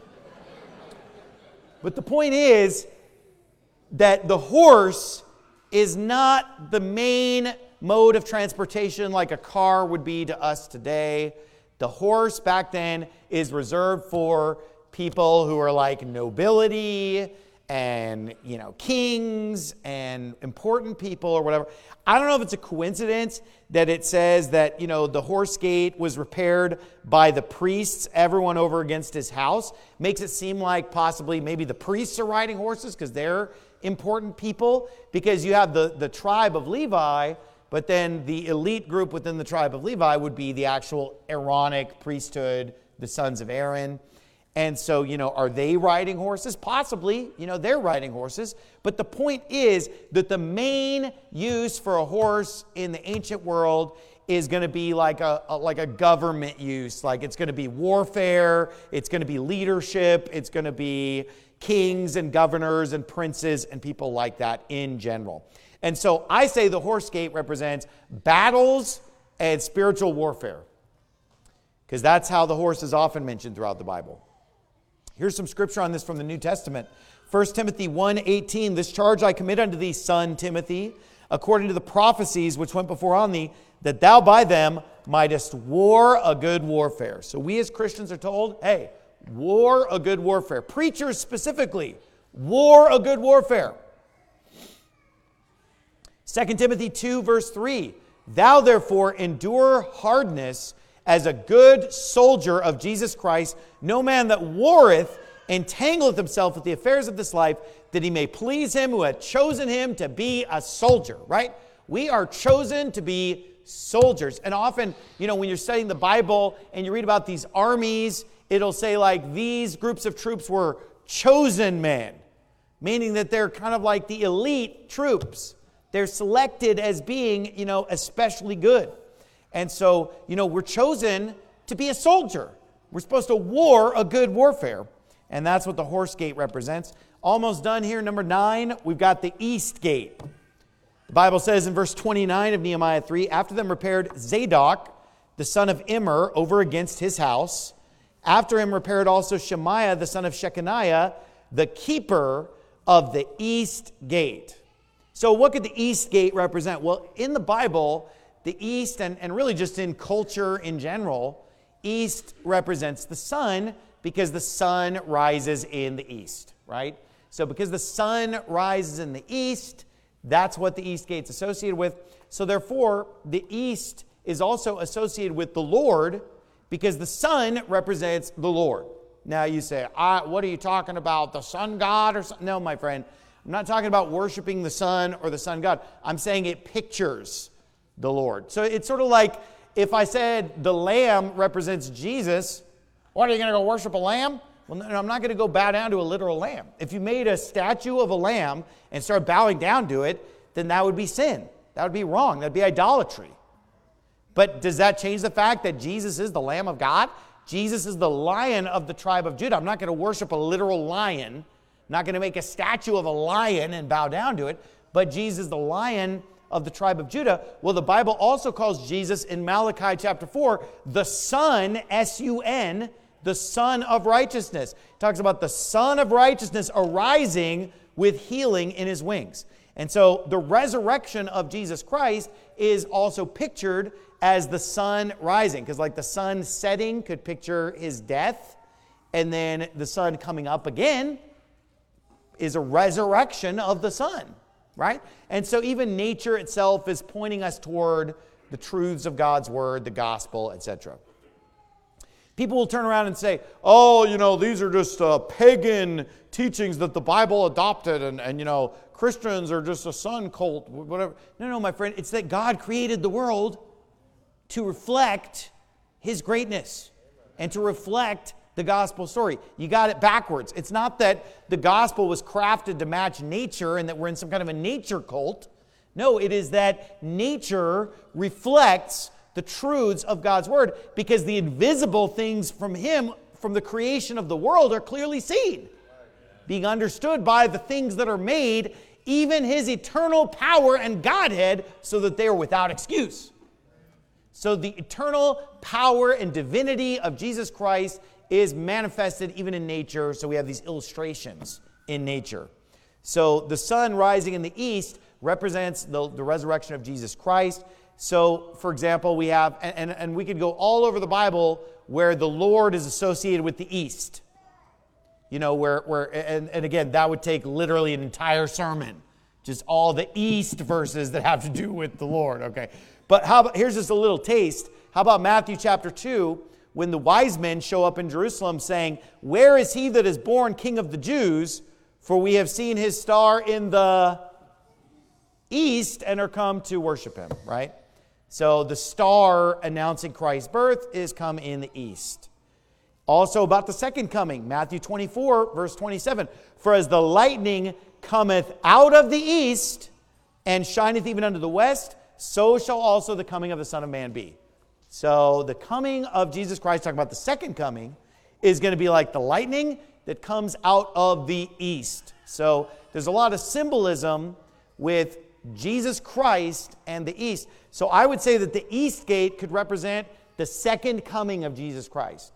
But the point is that the horse is not the main mode of transportation like a car would be to us today. The horse back then is reserved for people who are like nobility and, you know, kings and important people or whatever. I don't know if it's a coincidence that it says that, you know, the horse gate was repaired by the priests, everyone over against his house. Makes it seem like possibly maybe the priests are riding horses because they're important people, because you have the, the tribe of Levi, but then the elite group within the tribe of Levi would be the actual Aaronic priesthood, the sons of Aaron. And so, you know, are they riding horses? Possibly, you know, they're riding horses. But the point is that the main use for a horse in the ancient world is going to be like a, a like a government use. Like it's going to be warfare, it's going to be leadership, it's going to be kings and governors and princes and people like that in general. And so I say the horse gate represents battles and spiritual warfare, because that's how the horse is often mentioned throughout the Bible. Here's some scripture on this from the New Testament. First Timothy one eighteen, this charge I commit unto thee, son Timothy, according to the prophecies which went before on thee, that thou by them mightest war a good warfare. So we as Christians are told, hey, war a good warfare. Preachers specifically, war a good warfare. Second Timothy two verse three, thou therefore endure hardness as a good soldier of Jesus Christ, no man that warreth entangleth himself with the affairs of this life, that he may please him who hath chosen him to be a soldier, right? We are chosen to be soldiers. And often, you know, when you're studying the Bible and you read about these armies, it'll say like these groups of troops were chosen men, meaning that they're kind of like the elite troops. They're selected as being, you know, especially good. And so, you know, we're chosen to be a soldier. We're supposed to war a good warfare. And that's what the horse gate represents. Almost done here, number nine, we've got the east gate. The Bible says in verse twenty-nine of Nehemiah three, after them repaired Zadok, the son of Immer, over against his house. After him repaired also Shemaiah, the son of Shechaniah, the keeper of the east gate. So what could the east gate represent? Well, in the Bible, the east, and, and really just in culture in general, east represents the sun because the sun rises in the east, right? So because the sun rises in the east, that's what the east gate's associated with. So therefore, the east is also associated with the Lord because the sun represents the Lord. Now you say, I, what are you talking about, the sun god or something? No, my friend, I'm not talking about worshiping the sun or the sun god. I'm saying it pictures the Lord. So it's sort of like if I said the lamb represents Jesus, what, are you going to go worship a lamb? Well, no, I'm not going to go bow down to a literal lamb. If you made a statue of a lamb and started bowing down to it, then that would be sin. That would be wrong. That would be idolatry. But does that change the fact that Jesus is the Lamb of God? Jesus is the Lion of the tribe of Judah. I'm not going to worship a literal lion. I'm not going to make a statue of a lion and bow down to it. But Jesus is the Lion of the tribe of Judah. Well, the Bible also calls Jesus in Malachi chapter four the Son, S U N, the Son of Righteousness. It talks about the Son of Righteousness arising with healing in his wings. And so the resurrection of Jesus Christ is also pictured as the sun rising, because like the sun setting could picture his death, and then the sun coming up again is a resurrection of the sun, right? And so even nature itself is pointing us toward the truths of God's word, the gospel, et cetera. People will turn around and say, oh, you know, these are just uh, pagan teachings that the Bible adopted, and, and, you know, Christians are just a sun cult, whatever. No, no, my friend, it's that God created the world to reflect his greatness and to reflect the gospel story. You got it backwards. It's not that the gospel was crafted to match nature and that we're in some kind of a nature cult. No, it is that nature reflects the truths of God's word, because the invisible things from him, from the creation of the world, are clearly seen, being understood by the things that are made, even his eternal power and Godhead, so that they are without excuse. So the eternal power and divinity of Jesus Christ is manifested even in nature. So we have these illustrations in nature. So the sun rising in the east represents the, the resurrection of Jesus Christ. So, for example, we have, and, and, and we could go all over the Bible where the Lord is associated with the east. You know, where, where and, and again, that would take literally an entire sermon. Just all the east verses that have to do with the Lord, okay? But how about, here's just a little taste. How about Matthew chapter two, when the wise men show up in Jerusalem saying, where is he that is born King of the Jews? For we have seen his star in the east and are come to worship him, right? So the star announcing Christ's birth is come in the east. Also about the second coming, Matthew twenty-four, verse twenty-seven. For as the lightning cometh out of the east and shineth even unto the west, so shall also the coming of the Son of Man be. So the coming of Jesus Christ, talking about the second coming, is going to be like the lightning that comes out of the east. So there's a lot of symbolism with Jesus Christ and the east. So I would say that the east gate could represent the second coming of Jesus Christ.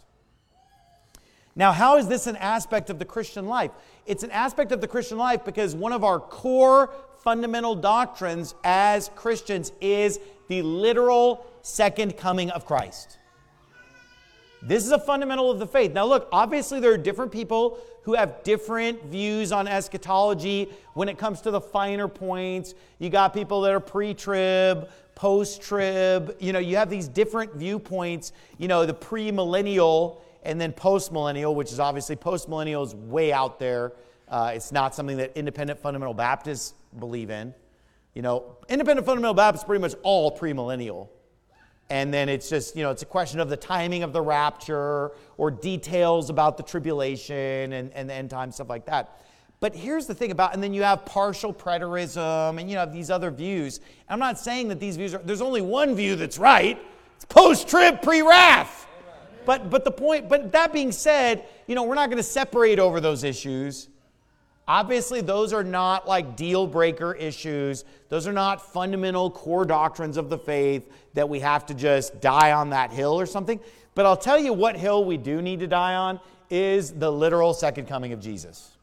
Now, how is this an aspect of the Christian life? It's an aspect of the Christian life because one of our core fundamental doctrines as Christians is the literal second coming of Christ. This is a fundamental of the faith. Now look, obviously there are different people who have different views on eschatology when it comes to the finer points. You got people that are pre-trib, post-trib. You know, you have these different viewpoints. You know, the pre-millennial and then post-millennial, which is obviously post-millennial is way out there. Uh, it's not something that independent fundamental Baptists believe in. You know, independent fundamental Baptists pretty much all premillennial. And then it's just, you know, it's a question of the timing of the rapture or details about the tribulation and, and the end time, stuff like that. But here's the thing about, and then you have partial preterism and you have these other views. I'm not saying that these views are, there's only one view that's right. It's post-trib, pre-wrath. But, but the point, but that being said, you know, we're not going to separate over those issues. Obviously, those are not like deal breaker issues. Those are not fundamental core doctrines of the faith that we have to just die on that hill or something. But I'll tell you what hill we do need to die on is the literal second coming of Jesus.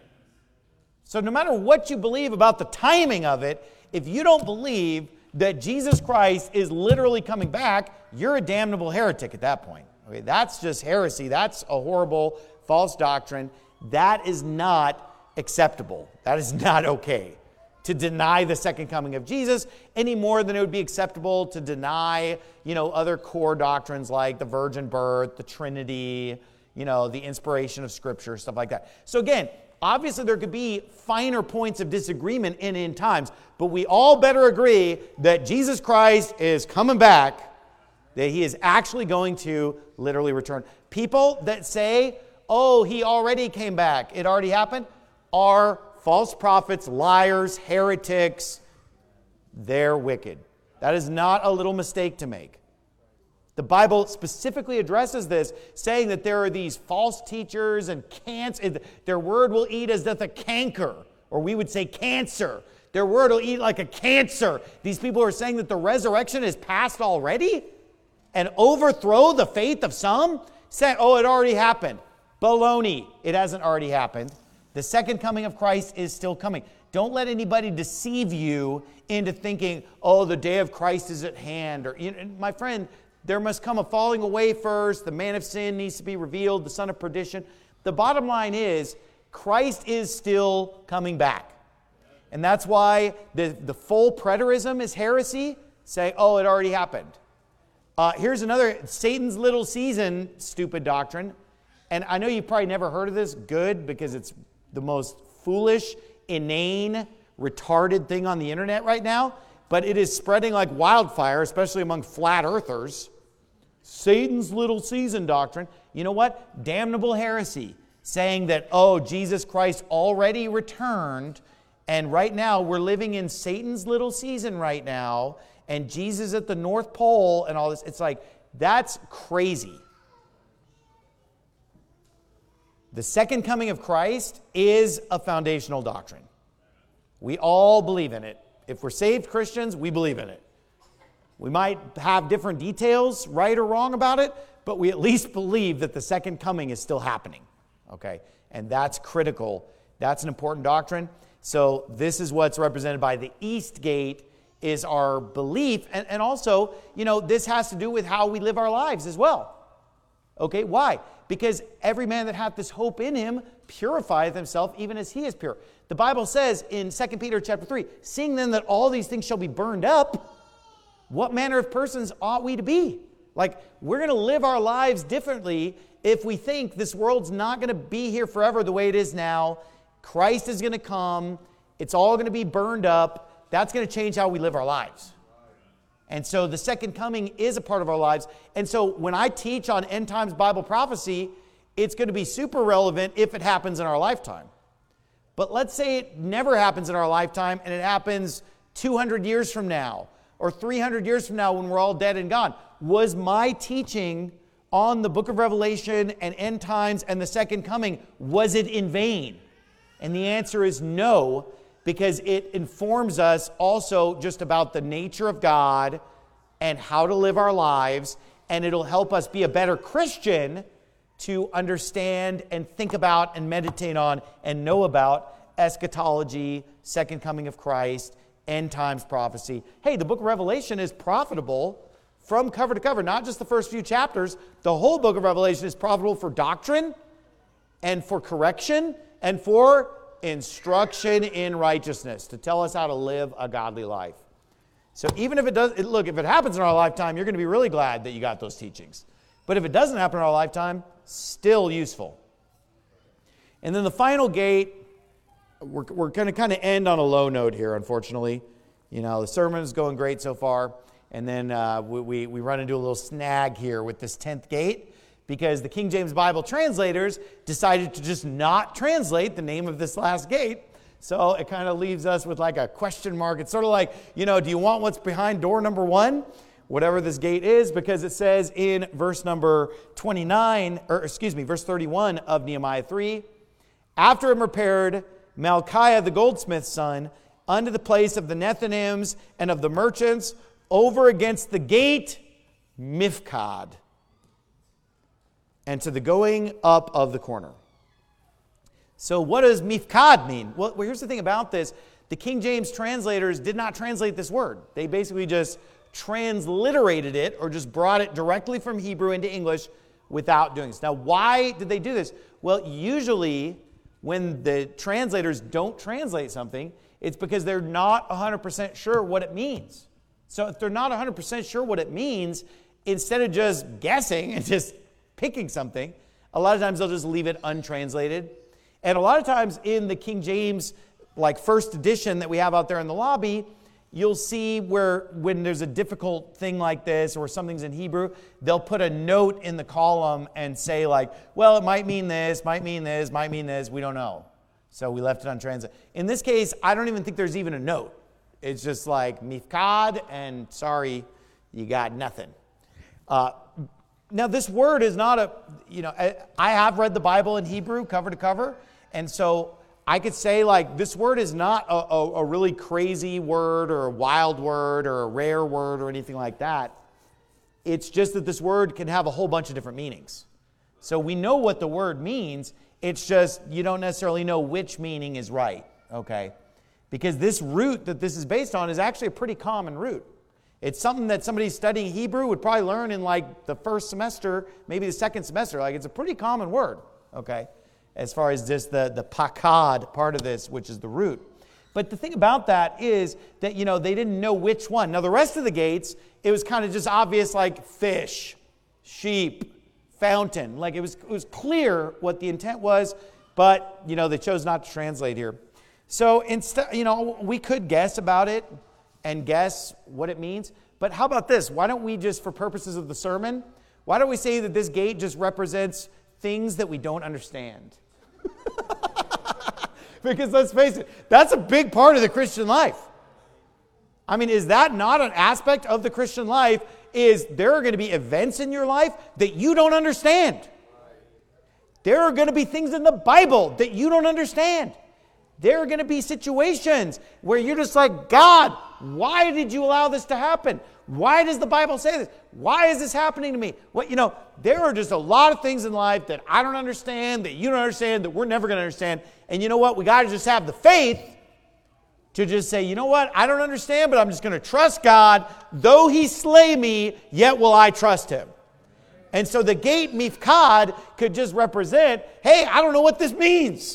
So no matter what you believe about the timing of it, if you don't believe that Jesus Christ is literally coming back, you're a damnable heretic at that point. Okay, that's just heresy. That's a horrible false doctrine. That is not acceptable. That is not okay to deny the second coming of Jesus any more than it would be acceptable to deny, you know, other core doctrines like the virgin birth, the Trinity, you know, the inspiration of Scripture, stuff like that. So again, obviously there could be finer points of disagreement in end times, but we all better agree that Jesus Christ is coming back, that he is actually going to literally return. People that say, oh, he already came back, it already happened, are false prophets, liars, heretics. They're wicked. That is not a little mistake to make. The Bible specifically addresses this, saying that there are these false teachers and cancer. Their word will eat as doth a canker, or we would say cancer. Their word will eat like a cancer. These people are saying that the resurrection is past already and overthrow the faith of some, saying, oh, it already happened. Baloney. It hasn't already happened. The second coming of Christ is still coming. Don't let anybody deceive you into thinking, oh, the day of Christ is at hand. Or, you know, my friend, there must come a falling away first. The man of sin needs to be revealed, the son of perdition. The bottom line is, Christ is still coming back. And that's why the, the full preterism is heresy. Say, oh, it already happened. Uh, here's another Satan's little season stupid doctrine. And I know you've probably never heard of this. Good, because it's the most foolish, inane, retarded thing on the internet right now. But it is spreading like wildfire, especially among flat earthers. Satan's little season doctrine. You know what? Damnable heresy. Saying that, oh, Jesus Christ already returned, and right now we're living in Satan's little season right now, and Jesus at the North Pole and all this. It's like, that's crazy. The second coming of Christ is a foundational doctrine. We all believe in it. If we're saved Christians, we believe in it. We might have different details, right or wrong about it, but we at least believe that the second coming is still happening. Okay? And that's critical. That's an important doctrine. So this is what's represented by the East Gate, is our belief. And, and also, you know, this has to do with how we live our lives as well. Okay? Why? Because every man that hath this hope in him purifieth himself even as he is pure. The Bible says in Second Peter chapter three, seeing then that all these things shall be burned up, what manner of persons ought we to be? Like, we're going to live our lives differently if we think this world's not going to be here forever the way it is now. Christ is going to come. It's all going to be burned up. That's going to change how we live our lives. And so the second coming is a part of our lives. And so when I teach on end times Bible prophecy, it's going to be super relevant if it happens in our lifetime. But let's say it never happens in our lifetime and it happens two hundred years from now or three hundred years from now when we're all dead and gone. Was my teaching on the book of Revelation and end times and the second coming, was it in vain? And the answer is no, because it informs us also just about the nature of God and how to live our lives, and it'll help us be a better Christian to understand and think about and meditate on and know about eschatology, second coming of Christ, end times prophecy. Hey, the book of Revelation is profitable from cover to cover, not just the first few chapters. The whole book of Revelation is profitable for doctrine and for correction and for instruction in righteousness, to tell us how to live a godly life. So even if it does, look, if it happens in our lifetime, you're going to be really glad that you got those teachings. But if it doesn't happen in our lifetime, still useful. And then the final gate, we're, we're going to kind of end on a low note here, unfortunately. You know, the sermon is going great so far. And then uh, we, we, we run into a little snag here with this tenth gate, because the King James Bible translators decided to just not translate the name of this last gate. So it kind of leaves us with like a question mark. It's sort of like, you know, do you want what's behind door number one? Whatever this gate is, because it says in verse number twenty-nine, or excuse me, verse thirty-one of Nehemiah three, after him repaired Malchiah the goldsmith's son unto the place of the Nethinims and of the merchants over against the gate Mifkad, and to the going up of the corner. So what does Mifkad mean? Well, here's the thing about this. The King James translators did not translate this word. They basically just transliterated it, or just brought it directly from Hebrew into English without doing this. Now, why did they do this? Well, usually when the translators don't translate something, it's because they're not one hundred percent sure what it means. So if they're not one hundred percent sure what it means, instead of just guessing and just picking something, a lot of times they'll just leave it untranslated. And a lot of times in the King James, like first edition that we have out there in the lobby, you'll see where when there's a difficult thing like this or something's in Hebrew, they'll put a note in the column and say like, well, it might mean this, might mean this, might mean this, we don't know. So we left it untranslated. In this case, I don't even think there's even a note. It's just like mifkad, and sorry, you got nothing. Uh, now, this word is not a, you know, I, I have read the Bible in Hebrew cover to cover, and so I could say, like, this word is not a, a, a really crazy word or a wild word or a rare word or anything like that. It's just that this word can have a whole bunch of different meanings. So we know what the word means. It's just you don't necessarily know which meaning is right, okay? Because this root that this is based on is actually a pretty common root. It's something that somebody studying Hebrew would probably learn in like the first semester, maybe the second semester. Like it's a pretty common word, okay? As far as just the, the pakad part of this, which is the root. But the thing about that is that, you know, they didn't know which one. Now, the rest of the gates, it was kind of just obvious, like fish, sheep, fountain. Like it was, it was clear what the intent was, but, you know, they chose not to translate here. So, instead, you know, we could guess about it and guess what it means. But how about this? Why don't we just, for purposes of the sermon, why don't we say that this gate just represents things that we don't understand? Because let's face it, that's a big part of the Christian life. I mean, is that not an aspect of the Christian life? Is there are going to be events in your life that you don't understand. There are going to be things in the Bible that you don't understand. There are going to be situations where you're just like, God, why did you allow this to happen? Why does the Bible say this? Why is this happening to me? Well, you know, there are just a lot of things in life that I don't understand, that you don't understand, that we're never going to understand. And you know what? We got to just have the faith to just say, you know what? I don't understand, but I'm just going to trust God. Though he slay me, yet will I trust him. And so the gate mifkad could just represent, hey, I don't know what this means.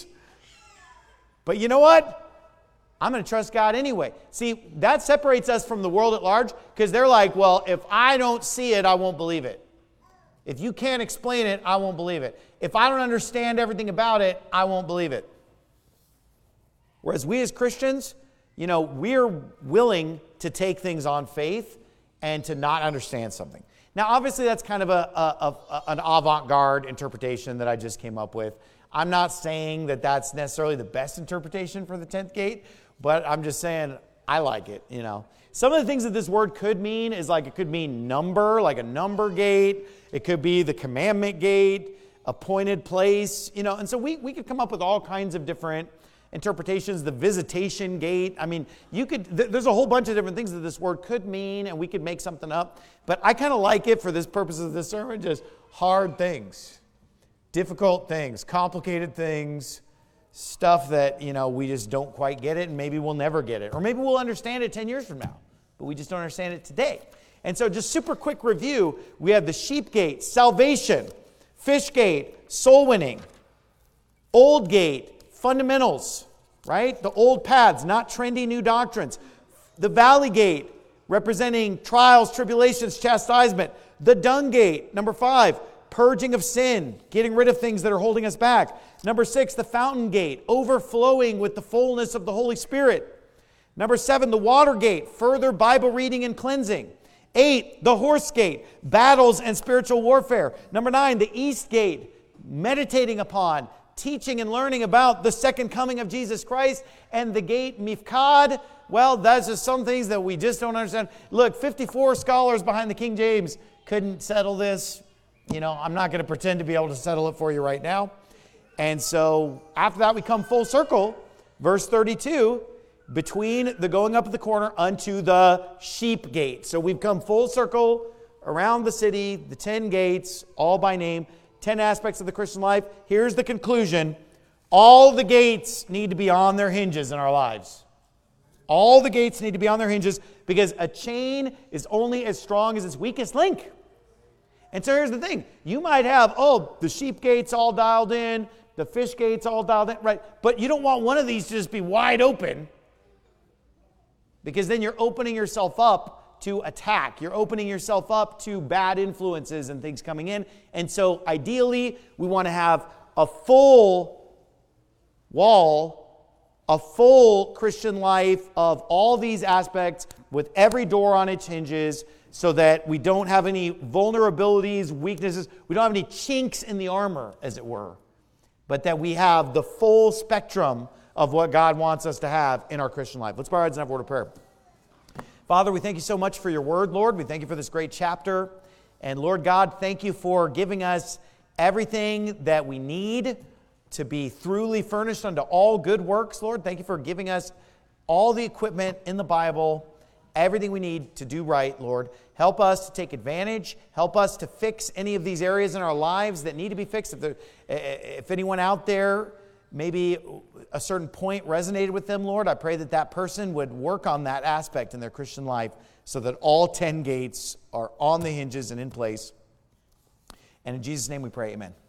But you know what? I'm going to trust God anyway. See, that separates us from the world at large because they're like, well, if I don't see it, I won't believe it. If you can't explain it, I won't believe it. If I don't understand everything about it, I won't believe it. Whereas we as Christians, you know, we're willing to take things on faith and to not understand something. Now, obviously, that's kind of a, a, a, an avant-garde interpretation that I just came up with. I'm not saying that that's necessarily the best interpretation for the tenth gate, but I'm just saying I like it, you know. Some of the things that this word could mean is like it could mean number, like a number gate. It could be the commandment gate, appointed place, you know. And so we, we could come up with all kinds of different interpretations. The visitation gate. I mean, you could. Th- there's a whole bunch of different things that this word could mean, and we could make something up. But I kind of like it for this purpose of this sermon, just hard things. Difficult things, complicated things, stuff that, you know, we just don't quite get it and maybe we'll never get it. Or maybe we'll understand it ten years from now, but we just don't understand it today. And so just super quick review, we have the sheep gate, salvation, fish gate, soul winning, old gate, fundamentals, right? The old paths, not trendy new doctrines. The valley gate, representing trials, tribulations, chastisement. The dung gate, number five, purging of sin, getting rid of things that are holding us back. Number six, the fountain gate, overflowing with the fullness of the Holy Spirit. Number seven, the water gate, further Bible reading and cleansing. Eight, the horse gate, battles and spiritual warfare. Number nine, the east gate, meditating upon, teaching and learning about the second coming of Jesus Christ. And the gate mifkad, well, that's just some things that we just don't understand. Look, fifty-four scholars behind the King James couldn't settle this. You know, I'm not going to pretend to be able to settle it for you right now. And so after that, we come full circle. Verse thirty-two, between the going up of the corner unto the sheep gate. So we've come full circle around the city, the ten gates, all by name, ten aspects of the Christian life. Here's the conclusion. All the gates need to be on their hinges in our lives. All the gates need to be on their hinges because a chain is only as strong as its weakest link. And so here's the thing. You might have, oh, the sheep gates all dialed in, the fish gates all dialed in, right? But you don't want one of these to just be wide open because then you're opening yourself up to attack. You're opening yourself up to bad influences and things coming in. And so ideally, we want to have a full wall a full Christian life of all these aspects with every door on its hinges so that we don't have any vulnerabilities, weaknesses. We don't have any chinks in the armor, as it were, but that we have the full spectrum of what God wants us to have in our Christian life. Let's bow our heads and have a word of prayer. Father, we thank you so much for your word, Lord. We thank you for this great chapter. And Lord God, thank you for giving us everything that we need to be thoroughly furnished unto all good works, Lord. Thank you for giving us all the equipment in the Bible, everything we need to do right, Lord. Help us to take advantage. Help us to fix any of these areas in our lives that need to be fixed. If, there, if anyone out there, maybe a certain point resonated with them, Lord, I pray that that person would work on that aspect in their Christian life so that all ten gates are on the hinges and in place. And in Jesus' name we pray, amen.